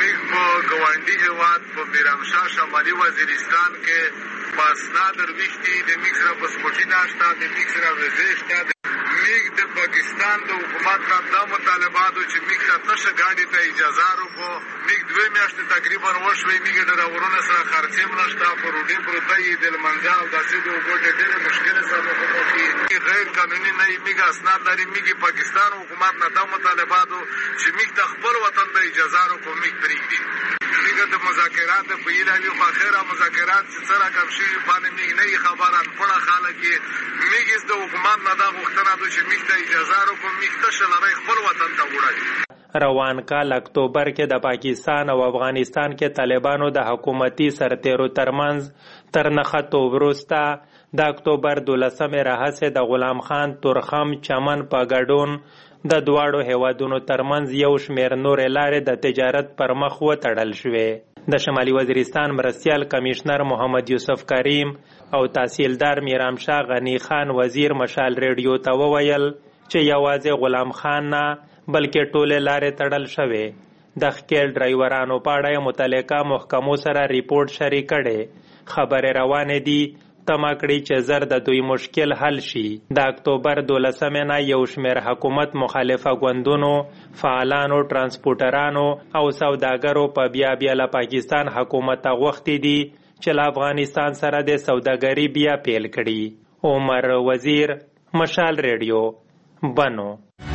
میرامشاه شمالي وزیرستان کې پاسناد وروښتي د میکسره پاسپورټي ناشته د میکسره ویزې شته میک د پاکستان د حکومت نه دا مطالباتو چې میک ته تشه ګاډي ته اجازه ورکړو میک 2 میاشتې تقریبا وشوي میک ډرایورونو سره خرڅې نشته په روډي پروته یې د منځال داسې د وګړو ډېر مشکل سره مخ دي غیر قانوني نه میک اسناد لري میک پاکستان حکومت نه دا مطالباتو چې میک د خپل وطن د اجازه ورکړو میک پرېږدي میک د مذاکرات په ایرانی خو اخره مذاکرات چې سره کوم شي باندې میک نه خبره پړه خاله کې میک د حکومت نه دا غوښتنه ده چې میک ته اجازه ورکړو میک ته شلره خپل وطن ته وړي. روان کال اکتوبر کې د پاکستان او افغانستان کې طالبانو د حکومتي سرتیرو ترمنځ تر نښتو وروسته د اکتوبر 12 راهیسې د غلام خان تورخم چمن په ګډون د دواړو هیوادونو ترمنځ یو شمېر نورې لارې د تجارت پر مخ وتړل شوې. د شمالي وزیرستان مرستیال کمشنر محمد یوسف کریم او تحصیلدار میرامشاه غنی خان وزیر مشال ریډیو ته وویل چې یوازې غلام خان نه بلکې ټولې لارې تړل شوې. د خپل ډرایورانو په اړه متعلقه محکمو سره ریپورت شریک کړي. خبرې روانې دي تمه کړي چې زر د دوی مشکل حل شي. د اکتوبر 12 نه یو شمېر حکومت مخالفه ګوندونو فعالانو ترانسپورټرانو او سوداګرو په بیا له پاکستان حکومت غوښتي دي چې له افغانستان سره د سوداګري بیا پیل کړي. عمر وزیر مشال ریډیو بنو.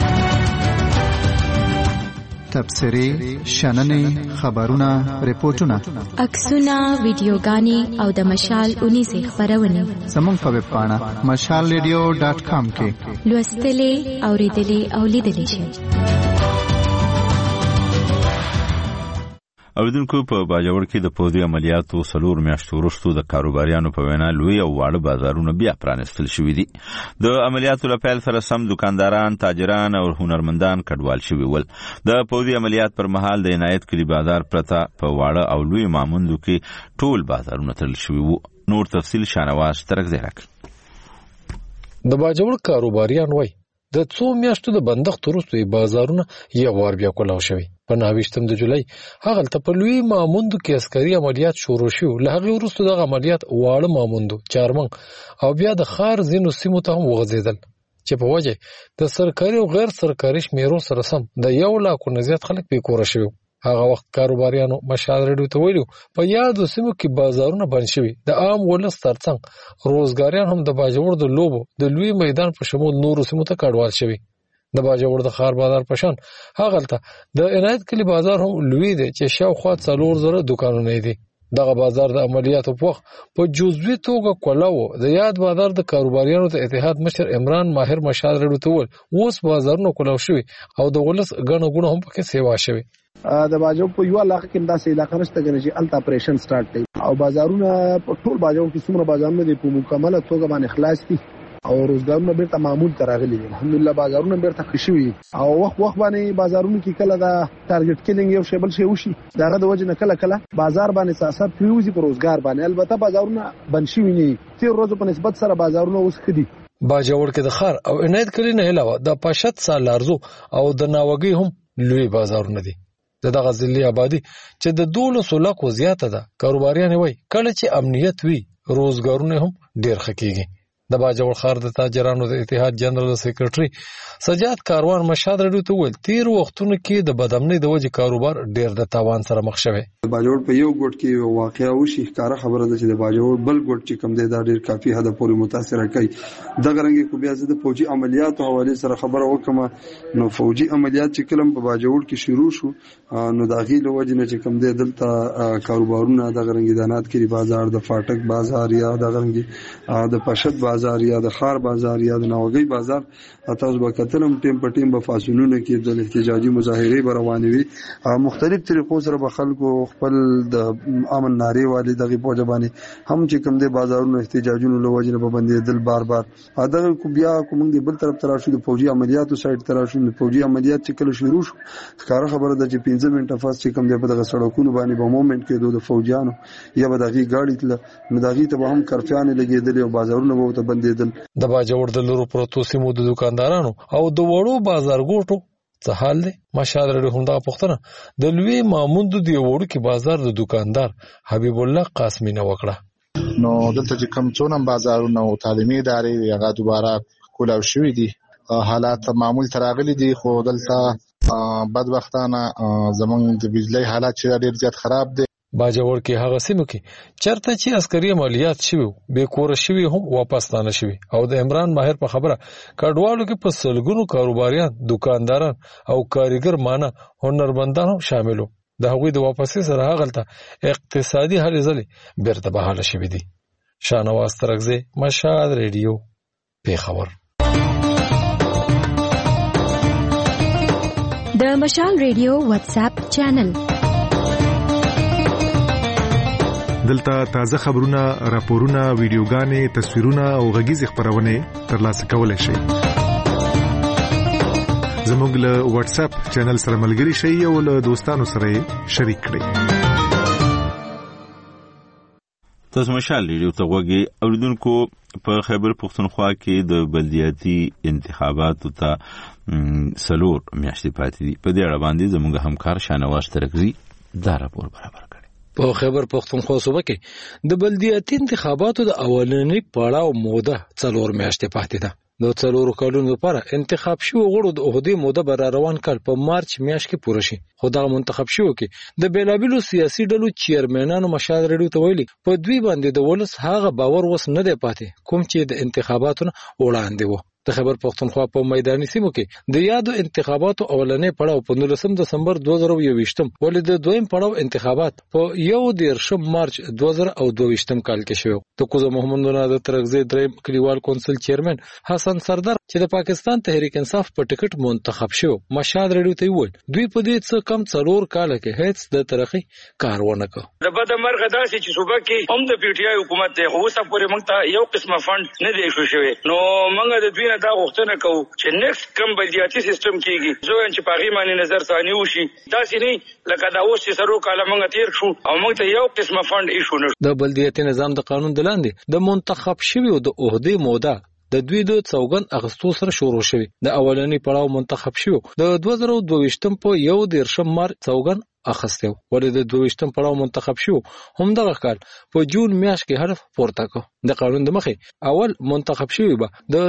تبصرې شننې خبرونه ریپورتونه عکسونه ویډیوګانې او د مشال 19 خبرونه زموږ په ویب پاڼه mashalradio.com کې لوستلې اوریدلې او لیدلې شئ. اوریدونکو په باجوړ کې د پوځي عملیاتو 4 میاشتو وروسته د کاروباریانو په وینا لوی او واړه بازارونه بیا پرانیستل شوي دي. د عملیاتو له پیل سره سم دکانداران، تاجران او هنرمندان کډوال شوي ول. د پوځي عملیات پر مهال د عنایت کلی بازار پرته په واړه او لوی ماموندو کې ټول بازارونه تړل شوي وو. نور تفصیل شانواز ترکزی راکړي. د باجوړ کاروباریان وای د 2 میاشتو د بندښت وروسته بازارونه یو وار بیا کولاو شوي. په 29 د جولای هغه په لوی ماموندو کې عسکري عملیات شروع شو. له هغه وروسته د عملیات واړه ماموندو، چارمنګ او بیا د خار زینو سیمو ته هم وغځیدل چې په وجه د سرکاري او غیر سرکاري شمیرو سره سم د 1 لک نه زیات خلک بې کوره شوي. هغه وخت کاروباریانو مشال ریډیو ته ویلو په یادو سیمو کې بازارونه بند شوي. د عام ولس ترڅنګ روزګاریان هم د باجوړ د لوبو د لوی میدان په شمول نورو سیمو ته کډوال شوي. د باجوړ د خار بازار په شان هغلته د عنایت کلی بازار هم لوی دی چې شاوخوا 4,000 دکانونه دي. دغه بازار د عملیاتو په وخت په جزوي توګه کولاو. د یاد بازار د کاروباریانو د اتحاد مشر عمران ماهر مشال ریډیو ته ویل اوس بازارونه کولاو شوي او د ولس غنو غنو هم پکې سیوا شوي. د باجوړ په یو علاقه کې داسې علاقه نشته چې الټا اپریشن سٹارټ کړي او بازارونه په ټول باجوړ کې څومره بازارونه دي په مکمله توګه باندې خلاص دي او روزګارونه بیرته معمول ته راغلي دي. الحمدلله بازارونه بیرته خوشي او وخت باندې بازارونه کې کله دا ټارګټ کیلینګ یو شی بل شی وشي داغه د وجه نه کله بازار باندې اثر پیوزي په روزګار باندې. البته بازارونه بند شي نه 3 ورځې په نسبت سره بازارونه اوس خدي. باجوړ کې د خار او عنایت کلی نه علاوه د پاشت سالارزو او د ناوګي هم لوی بازارونه دي. دغه ځلې آبادی چې د 12 لکو زیاته ده. کاروباریان وای کله چې امنیت وي روزګارونه هم ډیر خکېږي. د باجوړ خار د تاجرانو د اتحاد جنرال سیکریټري سجاد کاروان مشهد ریډیو ته ویل تیر وختونو کې د بدامنۍ د وجې کاروبار ډیر د تاوان سره مخ شوی. د باجوړ په یو ګوټ کې واقعا وشي ښکارا خبره ده چې د باجوړ بل ګوټ چې کم دی دا ډیر کافي حد پورې متاثر کوي. دغه رنګ کو بیا د فوجي عملیاتو حواله سره خبره وکم نو فوجي عملیات چې کلم په باجوړ کې شروع شو نو داخلي وجه نه چې کم دی دلته کاروبارونه دغه رنګ دانات کې بازار د فاټک بازار یا دغه رنګ د پشد بازار یا د خار بازار یا د ناوګي بازار تاسو به کتلم ټیم په ټیم په فاصلونو کې د احتجاجي مظاهره روانوي. مختلف طریقو سره به خلکو خپل د امن ناري والي دغه په ځبانه هم چې کوم د بازارونو احتجاجونو لوجنه په باندې دل بار بار دغه کو بیا کوم د بل طرف تراشو د فوجي عملیاتو سایت تراشو د فوجي عملیات چې کله شروع شو ښکارا خبره ده چې 15 منټه فاس چې کوم د دغه سړکونو باندې په مومنت کې د فوجیانو یا به دغه گاډي تل مداغي ته هم کرفیان لګیدل او بازارونه به ته بندیدل. د باجوړ د لورو پروتو سیمو د دکاندارانو او د وړو بازارګوټو څه حال دی؟ مشهد ریډیو هم دا پوښتنه د لوی ماموند د وړو کې بازار د دکاندار حبیب الله قاسمی نه وکړه. نو دلته چې کوم څونه بازارونه او تعلیمي ادارې هغه دوباره کولاو شوي دي. حالات معمول تراغلي دي خو دلته بدبختانه زمونږ د بجلی حالات چې ډیر زیات خراب دي. باجوړ کې هغه سیمو کې چرته چې عسکري عملیات شوي بې کوره شوي هم واپس نه شوي او د عمران ماهر په خبره کډوالو کې په سلګونو کاروباریان، دکانداران او کاریګر معنی هنرمندان هم شاملو. د هغوی د واپسې سره هغلته اقتصادي هلې ځلې بیرته بحاله شوي دي. شانواز ترکزی، مشهد ریډیو، پیښور. د مشال ریډیو واتس اپ چینل دلته تازه خبرونه، راپورونه، ویډیوګانې، تصویرونه او غږیز خبرونه ترلاسه کولای شئ. زموږ له واتس اپ چینل سره ملګري شئ او له دوستانو سره شریک کړئ. تاسو مشال ریډیو ته غوږی اوریدونکو. په خیبر پختونخوا کې د بلدیاتي انتخاباتو ته 4 میاشتې پاتې دي. په دې اړه باندې زموږ همکار شانواز ترکزی دا راپور برابر کړی. په خیبر پختونخوا صوبه کې د بلدیاتي انتخاباتو د اولنی پړاو موده 4 میاشتې پاتې ده. د 4 کلونو لپاره انتخاب شوی غړو د عہدې موده بر روان کال په مارچ میاشت کې پوره شي. خو دا منتخب شوی کې د بیلابیلو سیاسي ډلو چیرمنانو مشال ریډیو ته ویلي په دوی باندې د ولس هغه باور وس نه دی پاتې کوم چې د انتخاباتو وړاندې وو. د خیبر پښتونخوا په میداني سیمو کې د یادو انتخاباتو اولنې پړاو په 19 دسمبر 2021 ولې د دویم پړاو انتخابات په 1 مارچ 2022 کال کې شوی. د کوزه محمد نور د ترغزي دریم کلیوال کونسل چیرمن حسن سردار چې د پاکستان تحریک انصاف په ټیکټ منتخب شو مشهد رډیو ته وویل دوی په دې څه کم 4 کال کې هیڅ د ترقی کار ونه کړ. د بد مرغه داسې چې صوبه کې هم د پی ټی آی حکومت ته اوسه پورې موږ ته یو قسمه فند نه دی شوی. نو موږ د دوی نه دا غوښتنه کوو چې نیکسټ کم بلدیاتي سیستم کېږي زه وایم چې په هغې باندې نظر ثاني وشي. داسې نه لکه دا اوس چې 4 کاله موږ تېر شو او موږ ته یو قسمه فند ایشو نه. د بلدیاتي نظام د قانون د لاندې د منتخب شویو د عہدې موده د دوی د سوګند اغستو سره شروع شوی. د اولنی پړاو منتخب شو د 2022 په 1 مارچ سوګند اخستو ولې د 22 پړاو منتخب شو هم دغه کال په جون میاشت کې هدف پورته کړ. د قانون د مخې اول منتخب شوی به د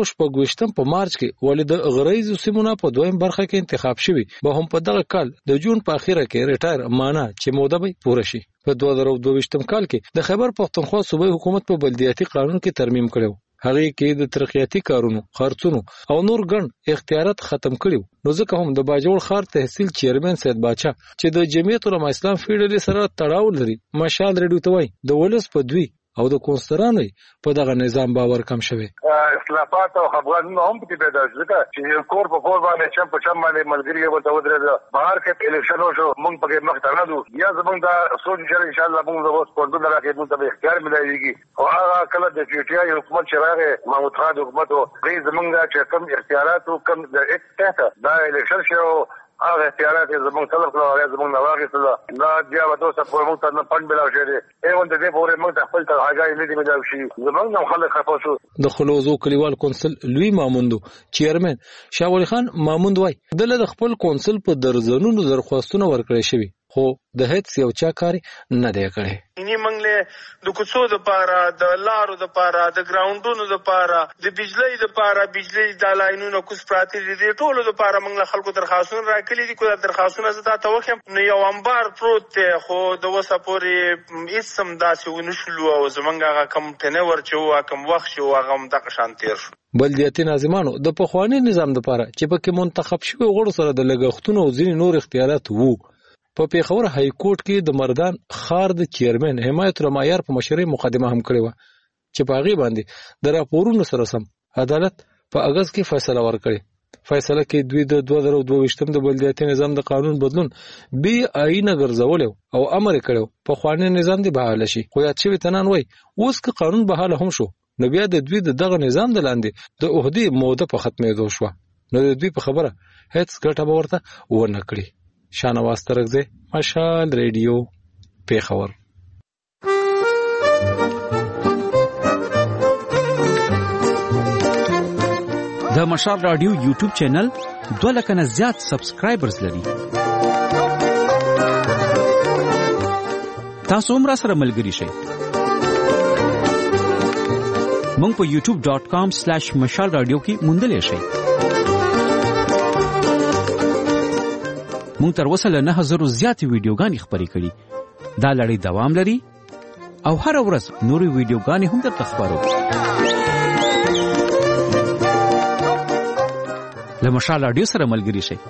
2022 په مارچ کې ولې د غریزو سیمونه په دویم برخه کې انتخاب شوی به هم په دغه کال د جون په اخیره کې ریټایر معنا چې موده به پوره شي. په 2022 کال کې د خیبر پښتونخوا صوبایي حکومت په بلدیاتي قانون کې ترمیم کړو. هغه کې د ترقیاتي کارونو خرڅونو او نور ګڼ اختیارات ختم کړو. نو ځکه هم د باجوړ ښار تحصیل چیرمن سید باچا چې د جمعیت العلماء اسلام فیډرالي سره تړاو لري مشال رډیو ته وایي د ولس په دوی او د کونسترانو په دغه نظام باور کم شوی. اختلافات او خبرونه هم پکې پیدا شول چې کور په کور باندې چم په چم باندې ملګری ورته ودرېد. بهر کې الیکشن وشو موږ پکې مخ ته نه دو یا زمونږ دا سوچ چې ان شاء الله موږ د اوس کوډو راکې موږ ته اختیار ملایږي او هغه کله د پی ټی آی حکومت چې راغی محمود خان حکومت او زمونږ چې کم اختیارات او کم د اکټه دا الیکشن شو هغه اختیارات زمونږ طرف له هغه زمونږ نواغې نه بیا به تاسو په موږ ته نه پند بلاو شي ایوان د دې پورې موږ ته خپل ته هغه نه دی ملاو شي زمونږ هم خلک خفه شو. د خلوزو کلیوال کونسل لوی ماموندو چیرمن شاه ولی خان ماموند وای د خپل کونسل په درزنونو درخواستونه ورکړی شوی خو د هیڅ یو چا کار نه دی کړی. اینی منګله د کوڅو د پاره د لارو د پاره د ګراوندونو د پاره د بجلی د پاره بجلی د لاینونو کوس پراتی دي ټولو د پاره منګله خلکو درخواستونه راکړي دي. کو درخواستونه زدا ته وخم نو یو انبار پروت خو د وسه پورې هیڅ سم داسې ونشلو او زمونږ هغه کم تنور چې کم وخت شو هغه هم دغه شان تیر شو. بلدیاتي ناظمانو د پخوانی نظام د پاره چې پکې منتخب شوی غړو سره د لګښتونو او ځینې نور اختیارات وو. په پیښور های کورټ کې د مردان خار د چیرمن حمایت الرمایار په مشرۍ مقدمه هم کړې و چې په هغې باندې د راپورونو سره سم عدالت په اګست کې فیصله ورکړې. فیصله کې دوی د 2022 د بلدیاتي نظام د قانون بدلون بی آئینه ګرځولی او امر یې کړی پخوانی نظام دې بحاله شي. خو یاد شوي تنان وایي اوس که قانون بحاله هم شو نو بیا د دوی د دغه نظام د لاندې د عهدې موده په ختمېدو شوه نو د دوی په خبره هیڅ ګټه به ورته ونه کړي. شانواز ترغزی مشال ریډیو پیښور. د مشال رادیو یوټیوب چینل 2 لک نه زیات سبسکرایبرز لري. تاسو هم را سره ملګری شئ. مونږ په youtube.com/mashalradio کې موندلی شئ. مونږ تر اوسه له 9000 زیاتې ویډیوګانې خپرې کړي. دا لړۍ دوام لري او هر ورځ نورې ویډیوګانې هم درته خپرو. له مشال رادیو سره ملګري شئ.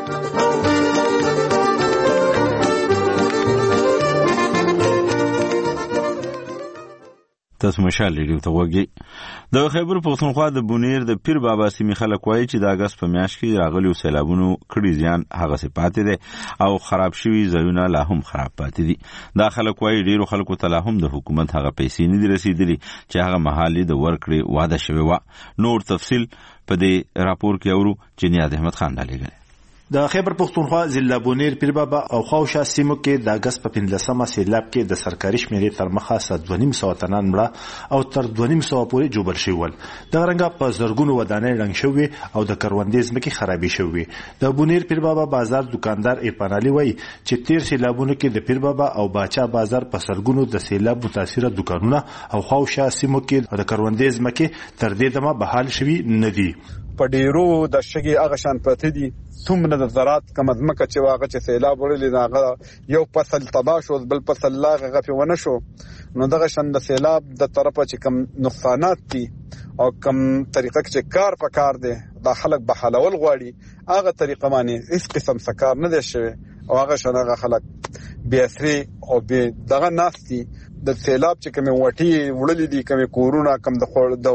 تاسو مشال ریډیو ته وګورئ. د خیبر پښتونخوا د بونیر د پیر بابا سیمې خلک وایي چې د اګست په میاشت کې راغلي سیلابونو کړي زیان هغسې پاتې دی او خراب شوي ځایونه لا هم خراب پاتې دي. دا خلک وایي ډیرو خلکو ته لا هم د حکومت هغه پیسې نه دي رسیدلي چې هغه مهال یې د ورکړې وعده شوې وه. نور تفصیل په دې راپور کې اورو چې نیاز احمد خان رالیږلی. د خیبر پښتونخوا ضلع بونیر پیر بابا او خواوشا سیمو کې د اګست په 15مه سیلاب کې د سرکاري شمیرې تر مخه 2.5 تنان مړه او تر 2.5 پورې جوړ شوي ول. دغه رنګه په زرګونو ودانۍ ړنګ شوي او د کروندې ځمکې خرابې شوي. د بونیر پیر بابا بازار دکاندار ایپانالي وایي چې تیر سیلابونو کې د پیر بابا او باچا بازار په سرګونو د سیلاب متاثره دکانونه او خواوشا سیمو کې د کروندې ځمکې تر دې دمه بحال شوي نه دي. په ډیرو د شګي هغه شان پرته دي څومره د زراعت کم ځمکه چې واغه چې سیلاب وړلې هغه یو فصل تباہ شو بل فصل لاغه غفي ونه شو نو دغه شان د سیلاب د طرفه چې کم نقصانات دي او کم طریقه چې کار په کار دي د خلک به حلول غواړي هغه طریقه باندې هیڅ قسم سکار نه دي شوی او هغه شان هغه خلک بیا سری او به دغه ناستي د سیلاب چې کوم وټي وړلې دي کوم کورونا کوم د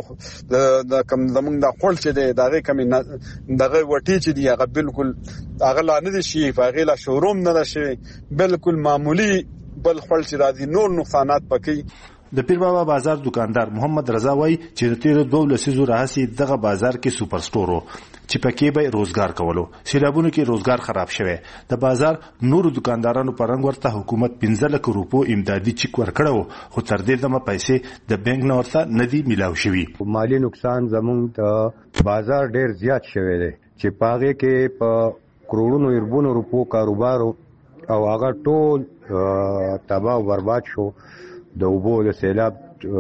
کوم زمونږ د خپل چې دی دغه کوم دغه وټي چې دی هغه بالکل هغه لا نه شي هغه لا شوروم نه شي بالکل معمولی بل خپل چې راځي نور نقصانات پکې د پیر بابا بازار دکاندار محمد رضا وای چې د تیر 2 لسیزو راهسي دغه بازار کې سوپر سٹور چې پکې به روزګار کولو سیلابونو کې روزګار خراب شوه د بازار نور دکاندارانو پرنګ ورته حکومت 15 لک روپو امدادي چک ورکړو خو تر دې دمه پیسې د بانک نه ورته ندي ملاو شوی مالی نقصان زمونږ ته بازار ډیر زیات شوی دی چې پاغه کې په کروڑونو اربونو روپو کاروبار او هغه ټول تباہ او برباد شو د اوبو د سیلاب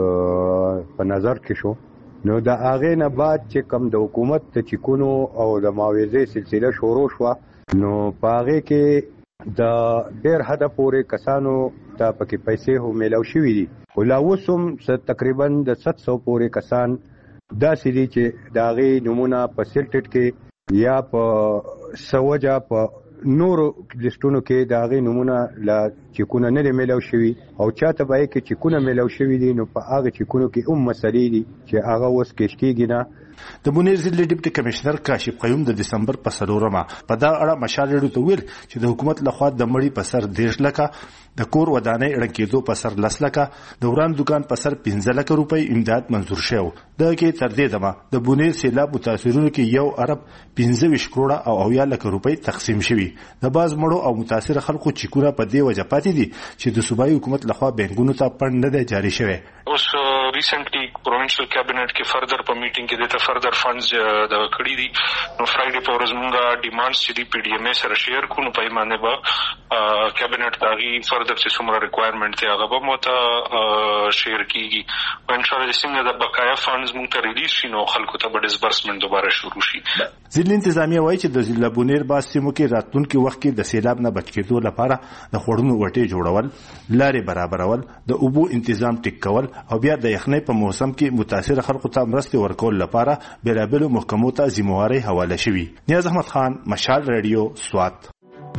په نظر کې شو نو د هغه نه بعد چې کم د حکومت ته چکونو او د معاوضې سلسله شروع شو نو پاغه کې د ډیر حد پورې کسانو ته پکې پیسې هم ملاو شوې دي ولاوسم تقریبا د 700 پورې کسان داسې دي چې داغي نمونه په سلټټ کې یا په سوجا په نور لستونو کې د هغه نمونه لا چکونه نه ملاو شوی او چاته به کې چکونه ملاو شوی دي نو په هغه چکونو کې مسلې دي چې هغه اوس کېږي نه د بونیر ضلع ډیپټي کمشنر کاشف قیوم د دسمبر په 4 په دا اړه مشال ته ویل چې د حکومت لخوا د مړی په سر 10 لکه د کور ودانۍ اړکېدو په سر 10 لکه د وران دکان په سر 15 لک روپۍ امداد منزور شو د کې تر دې دمه د بونیر سیلاب متاثرونو کې یو ارب 15 کروڑه او 90 لک روپۍ تقسیم شوي د باز مړو او متاثر خلکو چکونه په دې وجه پاتې دي چې د صوبایي حکومت لخوا بانکونو ته پند نه دی جاری شوی اوس ریسنټلی پروینشل کابینټ کې فردر په میټینګ کې د فردر فندز د کړی دي نو فرایډے په ورځ مونږه ډیمانډز چې دی پی ډی ایم سره شیر کو نو په معنی به کابینټ داغي فردر چې څومره ریکوایرمنټ دی هغه به مو ته شیر کیږي او ان شاء الله څنګه د بقایا فندز مونږ ته ریلیز شي نو خلکو ته به ډیسبرسمنت دوباره شروع شي ضلع انتظامیه وایي چې د ضلع بونیر باز سیمو کې راتلونکي وخت کې د سیلاب نه بچ کېدو لپاره د خوړونو وټې جوړول لارې برابرول د اوبو تنظیم ټیک کول او بیا د یخنۍ په موسم کې متاثر خلکو ته مرستې ورکول لپاره بیلابېلو محکمو ته ذمہواري حواله شوي نیاز احمد خان مشال رادیو سوات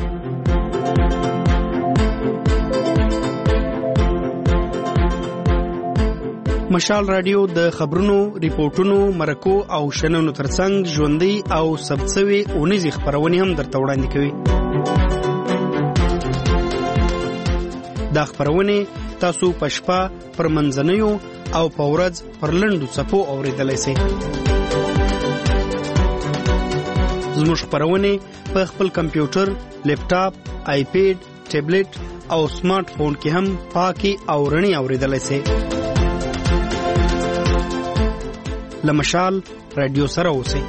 مشال رادیو د خبرونو ریپورتونو مرکو او شننو ترڅنګ ژوندۍ او سبڅوي اونیزي خبرونه هم درته وړاندې کوي دا خبرونه تاسو په شپه پر منځنیو او په ورځ پر لنډو صفو اوریدلای شئ زموږ خبرونه په خپل کمپیوټر لیپټاپ آیپیډ ټابلیټ او سمارټ فون کې هم پاکي او رڼي اوریدلای شئ لمشال رادیو سره اوسئ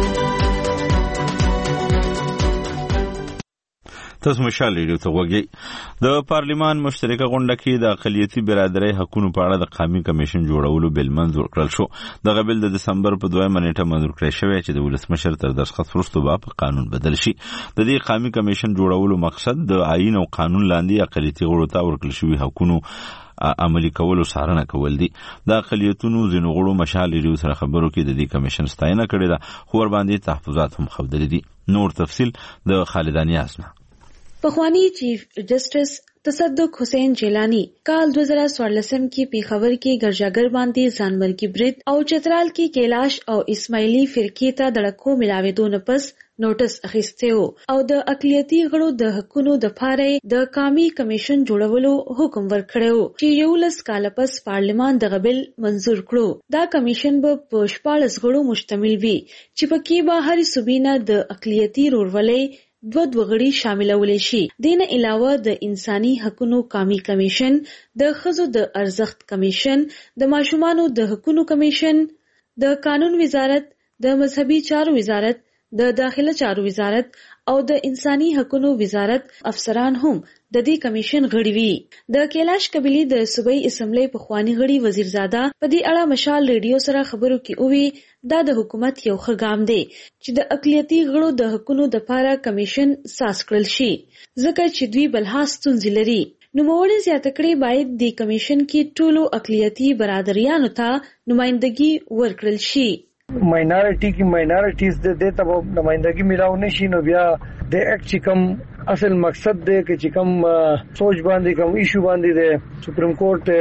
تاسو مشال ریډیو ته وګورئ د پارلیمان مشترکه غونډه کې د اقلیتي برادرۍ حقوقو په اړه د قومي کمیشن جوړولو بل منظور کړل شو د غبل د دسمبر په 2 نیټه منظور کړی شوی چې د ولسمشر تر دستخط وروسته په قانون بدل شي د دې قومي کمیشن جوړولو مقصد د آئین او قانون لاندې اقلیتي غړو ته ورکړل شوی حقوقو عملی کولو څارنه کول دي د اقلیتونو ځینو غړو مشال ریډیو سره خبرو کې د دې کمیشن ستاینه کړې ده خو ور باندې تحفظات هم خوندل دي نور تفصیل د خالدانی اسنه پخوانی چیف جسٹس تصدق حسین جیلانی کال 2014 کې پیښور کې ګرجاګر باندې ځانمرګي برید او چترال کې کیلاش او اسماعیلی فرقې ته دړکو ملاوېدو نه پس نوټس اخیسته او د اقلیتي غړو د حقوقو د پاره د قومي کمیشن جوړولو حکم ورکړو چې یو لس کال پس پارلیمان د غبل منزور کړو دا کمیشن به په 14 غړو مشتمل وي چې پکې به هر صوبینه د اقلیتي رورولۍ دو غړي شاملول شي دینه علاوه د انساني حقوقو قومي کمیشن د ښځو د ارزښت کمیشن د ماشومانو د حقوقو کمیشن د قانون وزارت د مذهبي چارو وزارت د داخله چارو وزارت او د انساني حقوقو وزارت افسران هم د دې کمیشن غړي وي. د کیلاش قبيلي د صوبایي اسمبلی پخوانی غړي وزیرزاده په دې اړه مشال ریډیو سره خبرو کې وویل دا د حکومت یو ښه ګام دی چې د اقلیتي غړو د حقوقو لپاره کمیشن ساس کړل شي ځکه چې دوی بلها ستونزې لري. نوموړي زیاته کړې باید د کمیشن کې ټولو اقلیتي برادریانو ته نمائندګي ورکړل شي. ماینارټي کی ماینارټیز د دې ته نمائندګي ملاو نشي نو بیا د اکټ چې کوم اصل مقصد دی چې کوم سوچ باندې کوم ایشو باندې د سپریم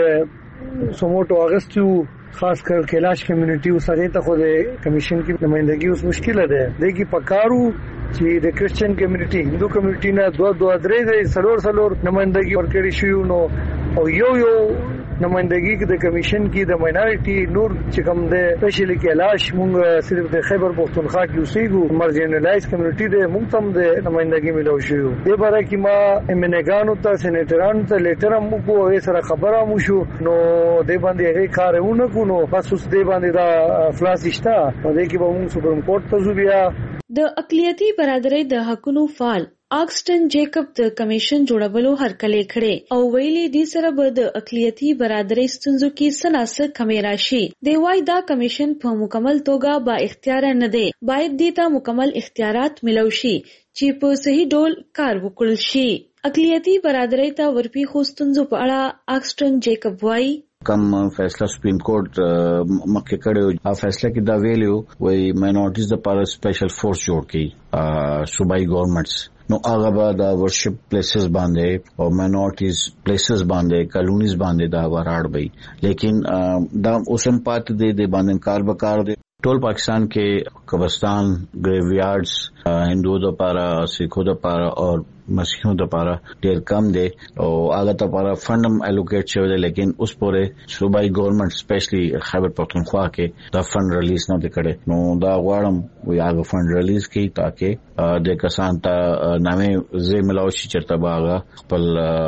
کورټ سموټو اغستو خاص کر کیلاش کمیونټي وسره ته خو د کمیشن کی نمائندګي اوس مشکل ده دغه پکارو چې د کرسچن کمیونټي هندو کمیونټي نه دوه درې سلور نمائندګي ورکړي شو نو او یو نمائندګي کې د کمیشن کې د ماینارټي نور چې کوم د سپیشلی کیلاش مونږ صرف د خیبر پختونخوا کې اوسېګو مارجینلایز کمیونټي د مونږ تم د نمائندګي ملو شو. د باره کې ما امنګانو ته سېنیټرانو ته لیټر هم وکړو سره خبره مو شو نو د باندې هغه کارونه کو نو بس اوس د باندې دا خلاص شته نو د کې به مونږ سپریم کورټ ته ځو. بیا د اقلیتي برادرۍ د حقوقو فعال اکسټن جیکب د کمیشن جوړولو هرکلی کړي او ویلي دي سره به د اقلیتي برادرۍ ستونزو کې سناسه کمې راشي. دی وايي دا کمیشن په مکمل توګه با اختیار نه دی باید دې ته مکمل اختیارات ملو شي چې په صحیح ډول کار وکړل شي. اقلیتي برادرۍ ته ورپیښو ستونزو په اړه اکسټن جیکب وايي کم فیصله سپریم کورټ مکه کړو فیصله کې دا ویلو وای ماینورټیز د پاره سپیشل فورس جوړ کړي صوبایي ګورنمنټس نو هغه به د ورشپ پلیسز باندې او ماینورټیز پلیسز باندې کالونیز باندې دا وراړ وي لیکن دا اوسم پات دي د باندې کار به کار دي. ټول پاکستان کې قبرستان ګریویارډز هندوو د پاره سیکھو د پاره او مسیحیوں د پاره ډیر کم دي او هغه ته پاره فندم الوکیټ شوی دی لیکن اوس پورې صوبایي ګورنمنټ سپیشلی خیبر پختونخوا کې دا فند ریلیز نه کړي نو دا غواړم وی هغه فند ریلیز کړي تاکي د کسان ته نامې زې ملاوي شي چرته باغ خپل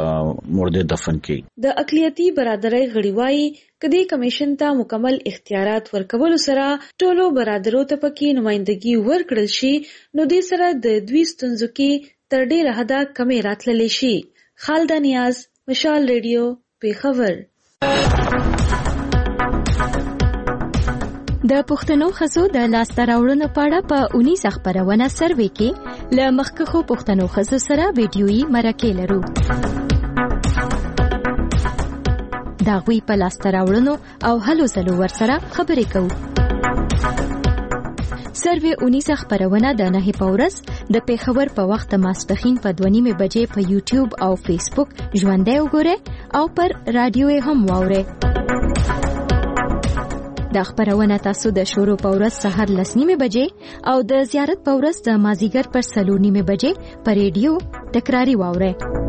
مرده دفن کړي. د اقلیتي برادرۍ غړي وايي کدی کمیشن ته مکمل اختیارات ورکول سره ټولو برادرو ته پکې نمائندګي ورکړل شي نو دې سره د دوی ستونزو کې تر ډیره حده کمې راتللی شي. خالده نیاز مشال ریډیو پیښور. د پښتنو ښځو د لاسته راوړنو په اړه په 19 خپرونه سروې کې له مخکښو پښتنو ښځو سره ویډیويي مرکې لرو. دا غوي په لاسته راوړنو او هلو ځلو ورسره خبرې کوو. سروې 19 خپرونه د 9 په ورځ د پیښور په وخت ماسپښین په 2:30 بجې په یوټیوب او فیسبوک ژوندۍ وګورئ او پر رادیو هم واورئ. د خبرونه تاسو د شروع په ورځ سحر 9:30 بجې او د زیارت په ورځ د مازیګر پر 4:30 بجې په ریډیو تکراری واورئ.